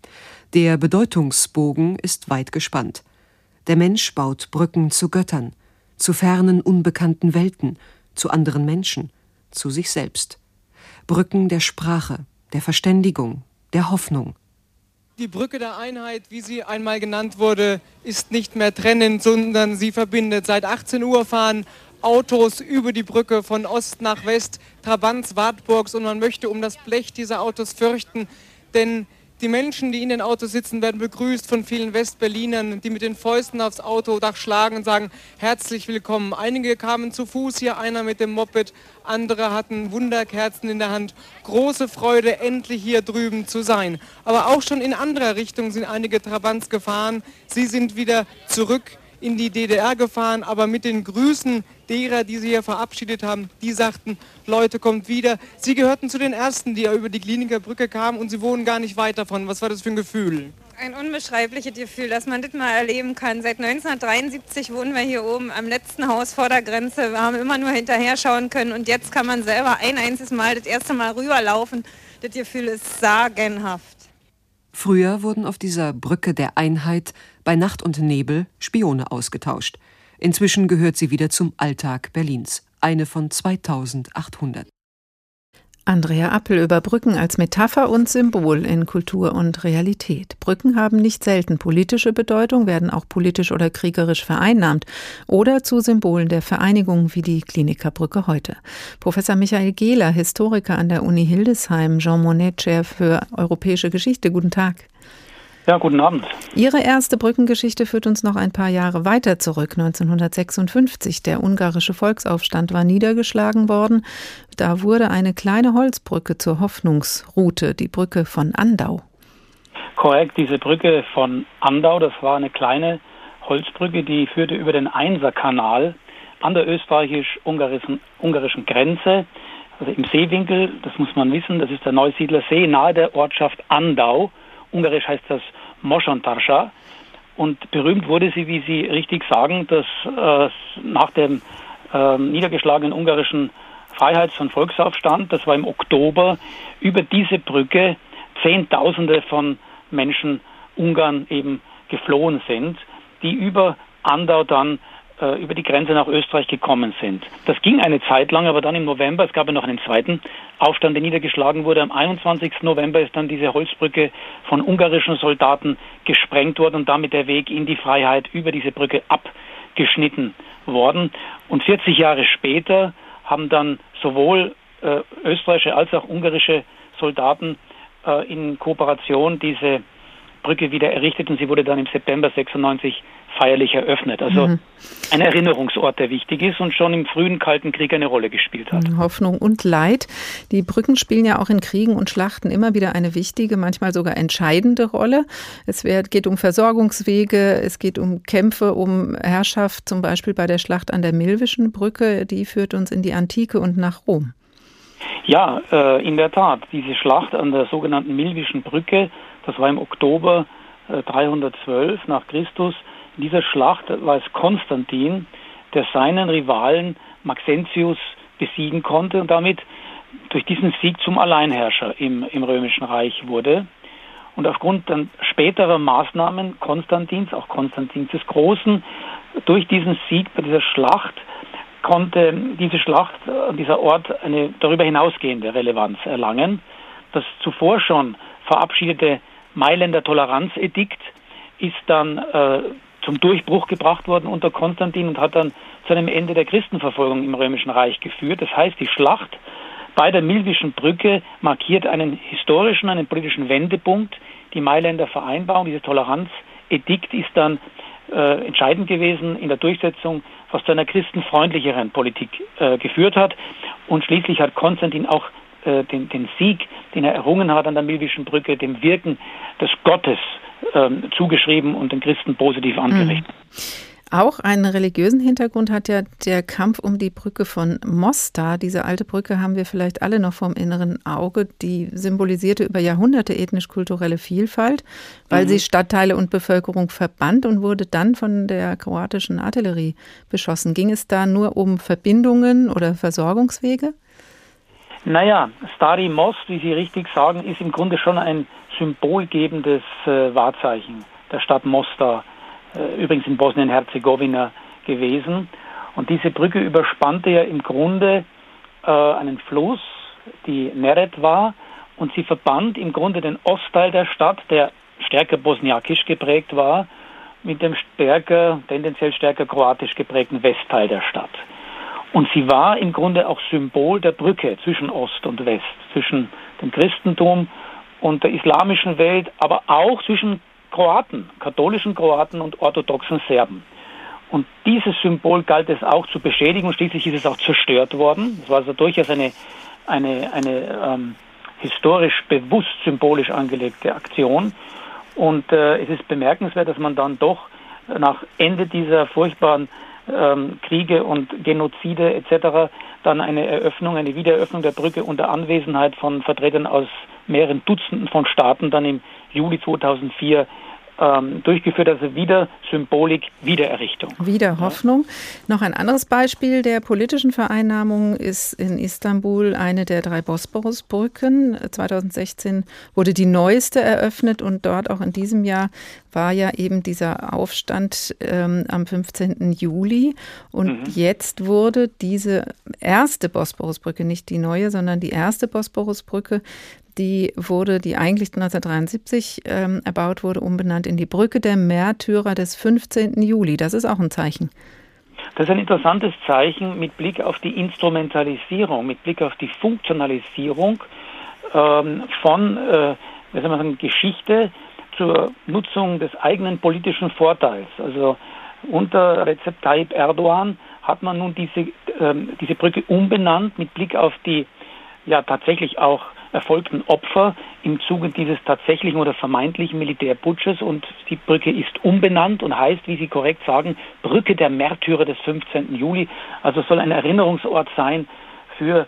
Speaker 20: Der Bedeutungsbogen ist weit gespannt. Der Mensch baut Brücken zu Göttern, zu fernen, unbekannten Welten, zu anderen Menschen, zu sich selbst. Brücken der Sprache, der Verständigung, der Hoffnung.
Speaker 18: Die Brücke der Einheit, wie sie einmal genannt wurde, ist nicht mehr trennend, sondern sie verbindet. Seit 18 Uhr fahren Autos über die Brücke von Ost nach West, Trabants, Wartburgs, und man möchte um das Blech dieser Autos fürchten, denn die Menschen, die in den Autos sitzen, werden begrüßt von vielen Westberlinern, die mit den Fäusten aufs Autodach schlagen und sagen, herzlich willkommen. Einige kamen zu Fuß hier, einer mit dem Moped, andere hatten Wunderkerzen in der Hand. Große Freude, endlich hier drüben zu sein. Aber auch schon in anderer Richtung sind einige Trabants gefahren. Sie sind wieder zurück in die DDR gefahren, aber mit den Grüßen derer, die sie hier verabschiedet haben, die sagten, Leute, kommt wieder. Sie gehörten zu den Ersten, die über die Kliniker Brücke kamen, und sie wohnen gar nicht weit davon. Was war das für ein Gefühl?
Speaker 1: Ein unbeschreibliches Gefühl, dass man das mal erleben kann. Seit 1973 wohnen wir hier oben am letzten Haus vor der Grenze. Wir haben immer nur hinterher schauen können, und jetzt kann man selber ein einziges Mal, das erste Mal rüberlaufen. Das Gefühl ist sagenhaft.
Speaker 20: Früher wurden auf dieser Brücke der Einheit bei Nacht und Nebel Spione ausgetauscht. Inzwischen gehört sie wieder zum Alltag Berlins. Eine von 2800.
Speaker 3: Andrea Appel über Brücken als Metapher und Symbol in Kultur und Realität. Brücken haben nicht selten politische Bedeutung, werden auch politisch oder kriegerisch vereinnahmt oder zu Symbolen der Vereinigung wie die Klinikerbrücke heute. Professor Michael Gehler, Historiker an der Uni Hildesheim, Jean Monnet Chair für Europäische Geschichte. Guten Tag.
Speaker 22: Ja, guten Abend.
Speaker 3: Ihre erste Brückengeschichte führt uns noch ein paar Jahre weiter zurück. 1956. Der ungarische Volksaufstand war niedergeschlagen worden. Da wurde eine kleine Holzbrücke zur Hoffnungsroute, die Brücke von Andau.
Speaker 22: Korrekt, diese Brücke von Andau, das war eine kleine Holzbrücke, die führte über den Einserkanal an der österreichisch-ungarischen Grenze, also im Seewinkel, das muss man wissen, das ist der Neusiedler See, nahe der Ortschaft Andau. Ungarisch heißt das Moschontarsa, und berühmt wurde sie, wie Sie richtig sagen, dass nach dem niedergeschlagenen ungarischen Freiheits- und Volksaufstand, das war im Oktober, über diese Brücke Zehntausende von Menschen Ungarn eben geflohen sind, die über Andau dann über die Grenze nach Österreich gekommen sind. Das ging eine Zeit lang, aber dann im November, es gab ja noch einen zweiten Aufstand, der niedergeschlagen wurde. Am 21. November ist dann diese Holzbrücke von ungarischen Soldaten gesprengt worden und damit der Weg in die Freiheit über diese Brücke abgeschnitten worden. Und 40 Jahre später haben dann sowohl österreichische als auch ungarische Soldaten in Kooperation diese Brücke wieder errichtet, und sie wurde dann im September 96 feierlich eröffnet. Also ein Erinnerungsort, der wichtig ist und schon im frühen Kalten Krieg eine Rolle gespielt hat.
Speaker 3: Hoffnung und Leid. Die Brücken spielen ja auch in Kriegen und Schlachten immer wieder eine wichtige, manchmal sogar entscheidende Rolle. Es geht um Versorgungswege, es geht um Kämpfe, um Herrschaft, zum Beispiel bei der Schlacht an der Milvischen Brücke. Die führt uns in die Antike und nach Rom.
Speaker 22: Ja, in der Tat. Diese Schlacht an der sogenannten Milvischen Brücke, das war im Oktober 312 nach Christus. In dieser Schlacht war es Konstantin, der seinen Rivalen Maxentius besiegen konnte und damit durch diesen Sieg zum Alleinherrscher im Römischen Reich wurde. Und aufgrund dann späterer Maßnahmen Konstantins, auch Konstantins des Großen, durch diesen Sieg bei dieser Schlacht konnte diese Schlacht, dieser Ort eine darüber hinausgehende Relevanz erlangen. Das zuvor schon verabschiedete Mailänder Toleranzedikt ist dann zum Durchbruch gebracht worden unter Konstantin und hat dann zu einem Ende der Christenverfolgung im Römischen Reich geführt. Das heißt, die Schlacht bei der Milvischen Brücke markiert einen historischen, einen politischen Wendepunkt. Die Mailänder Vereinbarung, dieses Toleranzedikt ist dann entscheidend gewesen in der Durchsetzung, was zu einer christenfreundlicheren Politik geführt hat. Und schließlich hat Konstantin auch den Sieg, den er errungen hat an der Milvischen Brücke, dem Wirken des Gottes zugeschrieben und den Christen positiv angerechnet.
Speaker 3: Auch einen religiösen Hintergrund hat ja der Kampf um die Brücke von Mostar. Diese alte Brücke haben wir vielleicht alle noch vom inneren Auge. Die symbolisierte über Jahrhunderte ethnisch-kulturelle Vielfalt, weil sie Stadtteile und Bevölkerung verband und wurde dann von der kroatischen Artillerie beschossen. Ging es da nur um Verbindungen oder Versorgungswege?
Speaker 22: Naja, Stari Most, wie Sie richtig sagen, ist im Grunde schon ein symbolgebendes Wahrzeichen der Stadt Mostar, übrigens in Bosnien-Herzegowina gewesen. Und diese Brücke überspannte ja im Grunde einen Fluss, die Neretva, und sie verband im Grunde den Ostteil der Stadt, der stärker bosniakisch geprägt war, mit dem tendenziell stärker kroatisch geprägten Westteil der Stadt. Und sie war im Grunde auch Symbol der Brücke zwischen Ost und West, zwischen dem Christentum und der islamischen Welt, aber auch zwischen Kroaten, katholischen Kroaten und orthodoxen Serben. Und dieses Symbol galt es auch zu beschädigen und schließlich ist es auch zerstört worden. Es war also durchaus eine historisch bewusst symbolisch angelegte Aktion. Und es ist bemerkenswert, dass man dann doch nach Ende dieser furchtbaren Kriege und Genozide etc. dann eine Wiedereröffnung der Brücke unter Anwesenheit von Vertretern aus mehreren Dutzenden von Staaten dann im Juli 2004 durchgeführt, also wieder Symbolik, Wiedererrichtung.
Speaker 3: Wieder Hoffnung. Noch ein anderes Beispiel der politischen Vereinnahmung ist in Istanbul eine der 3 Bosporusbrücken. 2016 wurde die neueste eröffnet und dort auch in diesem Jahr war ja eben dieser Aufstand am 15. Juli. Und jetzt wurde diese erste Bosporusbrücke, nicht die neue, sondern die erste Bosporusbrücke, die eigentlich 1973 erbaut wurde, umbenannt in die Brücke der Märtyrer des 15. Juli. Das ist auch ein Zeichen.
Speaker 22: Das ist ein interessantes Zeichen mit Blick auf die Instrumentalisierung, mit Blick auf die Funktionalisierung von Geschichte zur Nutzung des eigenen politischen Vorteils. Also unter Recep Tayyip Erdogan hat man nun diese Brücke umbenannt mit Blick auf die tatsächlich auch erfolgten Opfer im Zuge dieses tatsächlichen oder vermeintlichen Militärputsches, und die Brücke ist umbenannt und heißt, wie Sie korrekt sagen, Brücke der Märtyrer des 15. Juli. Also soll ein Erinnerungsort sein für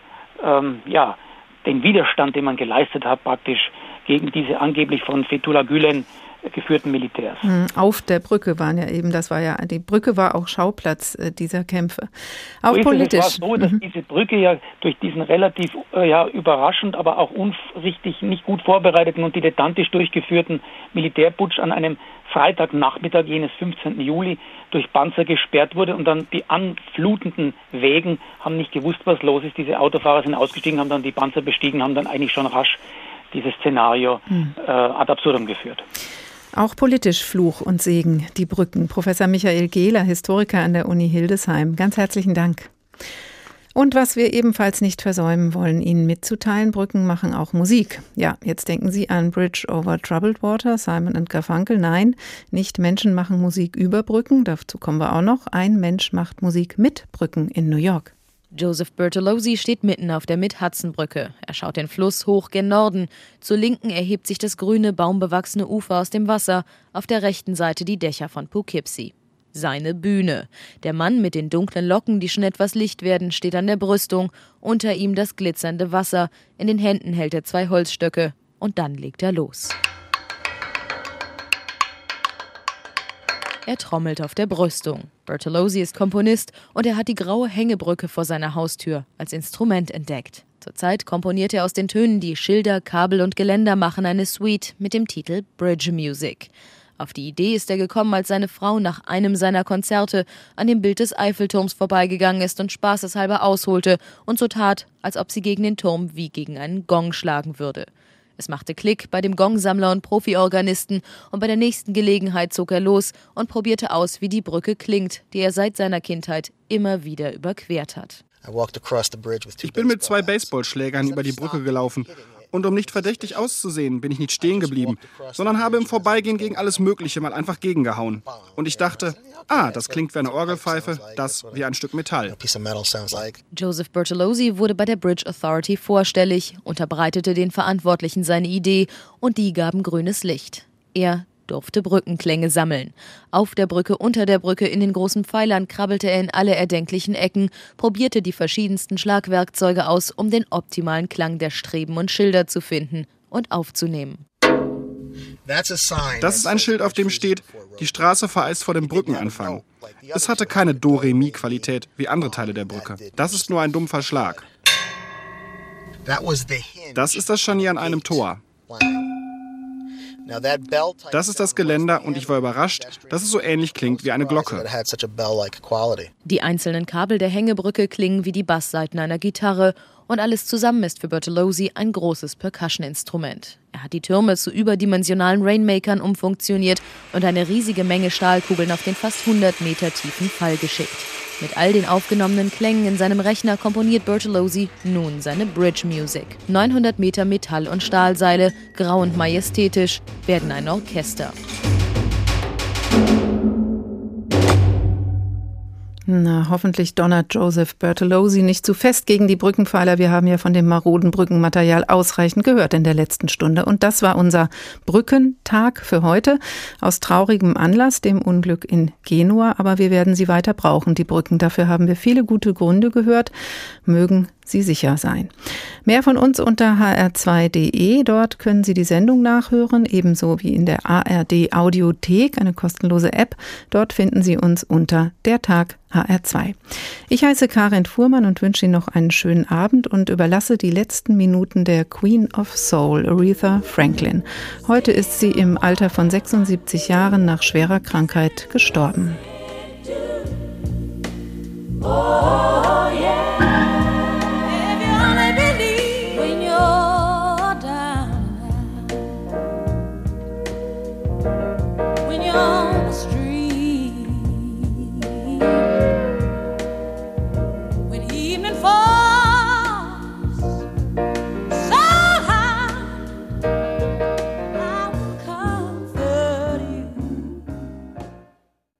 Speaker 22: den Widerstand, den man geleistet hat, praktisch gegen diese angeblich von Fethullah Gülen geführten Militärs.
Speaker 3: Auf der Brücke die Brücke war auch Schauplatz dieser Kämpfe. Auch
Speaker 22: so
Speaker 3: politisch.
Speaker 22: Es war so, dass diese Brücke ja durch diesen relativ überraschend, aber auch nicht gut vorbereiteten und dilettantisch durchgeführten Militärputsch an einem Freitagnachmittag jenes 15. Juli durch Panzer gesperrt wurde, und dann die anflutenden Wägen haben nicht gewusst, was los ist. Diese Autofahrer sind ausgestiegen, haben dann die Panzer bestiegen, haben dann eigentlich schon rasch dieses Szenario ad absurdum geführt.
Speaker 3: Auch politisch Fluch und Segen, die Brücken. Professor Michael Gehler, Historiker an der Uni Hildesheim. Ganz herzlichen Dank. Und was wir ebenfalls nicht versäumen wollen, Ihnen mitzuteilen, Brücken machen auch Musik. Ja, jetzt denken Sie an Bridge over Troubled Water, Simon & Garfunkel. Nein, nicht Menschen machen Musik über Brücken, dazu kommen wir auch noch. Ein Mensch macht Musik mit Brücken in New York.
Speaker 2: Joseph Bertolozzi steht mitten auf der Mid-Hudson-Brücke. Er schaut den Fluss hoch gen Norden. Zur Linken erhebt sich das grüne, baumbewachsene Ufer aus dem Wasser, auf der rechten Seite die Dächer von Poughkeepsie. Seine Bühne. Der Mann mit den dunklen Locken, die schon etwas Licht werden, steht an der Brüstung. Unter ihm das glitzernde Wasser. In den Händen hält er 2 Holzstöcke. Und dann legt er los. Er trommelt auf der Brüstung. Bertolozzi ist Komponist und er hat die graue Hängebrücke vor seiner Haustür als Instrument entdeckt. Zurzeit komponiert er aus den Tönen, die Schilder, Kabel und Geländer machen, eine Suite mit dem Titel Bridge Music. Auf die Idee ist er gekommen, als seine Frau nach einem seiner Konzerte an dem Bild des Eiffelturms vorbeigegangen ist und spaßeshalber ausholte und so tat, als ob sie gegen den Turm wie gegen einen Gong schlagen würde. Es machte Klick bei dem Gongsammler und Profiorganisten und bei der nächsten Gelegenheit zog er los und probierte aus, wie die Brücke klingt, die er seit seiner Kindheit immer wieder überquert hat.
Speaker 4: Ich bin mit 2 Baseballschlägern über die Brücke gelaufen. Und um nicht verdächtig auszusehen, bin ich nicht stehen geblieben, sondern habe im Vorbeigehen gegen alles Mögliche mal einfach gegengehauen. Und ich dachte, das klingt wie eine Orgelpfeife, das wie ein Stück Metall.
Speaker 2: Joseph Bertolozzi wurde bei der Bridge Authority vorstellig, unterbreitete den Verantwortlichen seine Idee und die gaben grünes Licht. Er durfte Brückenklänge sammeln. Auf der Brücke, unter der Brücke, in den großen Pfeilern krabbelte er in alle erdenklichen Ecken, probierte die verschiedensten Schlagwerkzeuge aus, um den optimalen Klang der Streben und Schilder zu finden und aufzunehmen.
Speaker 4: Das ist ein Schild, auf dem steht, die Straße vereist vor dem Brückenanfang. Es hatte keine Do-Re-Mi-Qualität wie andere Teile der Brücke. Das ist nur ein dumpfer Schlag. Das ist das Scharnier an einem Tor. Das ist das Geländer und ich war überrascht, dass es so ähnlich klingt wie eine Glocke.
Speaker 2: Die einzelnen Kabel der Hängebrücke klingen wie die Basssaiten einer Gitarre und alles zusammen ist für Bertolozzi ein großes Percussion-Instrument. Er hat die Türme zu überdimensionalen Rainmakern umfunktioniert und eine riesige Menge Stahlkugeln auf den fast 100 Meter tiefen Fall geschickt. Mit all den aufgenommenen Klängen in seinem Rechner komponiert Bertolozzi nun seine Bridge Music. 900 Meter Metall- und Stahlseile, grau und majestätisch, werden ein Orchester.
Speaker 3: Na, hoffentlich donnert Joseph Bertolozzi nicht zu fest gegen die Brückenpfeiler. Wir haben ja von dem maroden Brückenmaterial ausreichend gehört in der letzten Stunde. Und das war unser Brückentag für heute. Aus traurigem Anlass, dem Unglück in Genua. Aber wir werden sie weiter brauchen, die Brücken. Dafür haben wir viele gute Gründe gehört. Mögen Sie sicher sein. Mehr von uns unter hr2.de. Dort können Sie die Sendung nachhören, ebenso wie in der ARD Audiothek, eine kostenlose App. Dort finden Sie uns unter Der Tag HR2. Ich heiße Karin Fuhrmann und wünsche Ihnen noch einen schönen Abend und überlasse die letzten Minuten der Queen of Soul, Aretha Franklin. Heute ist sie im Alter von 76 Jahren nach schwerer Krankheit gestorben. Oh.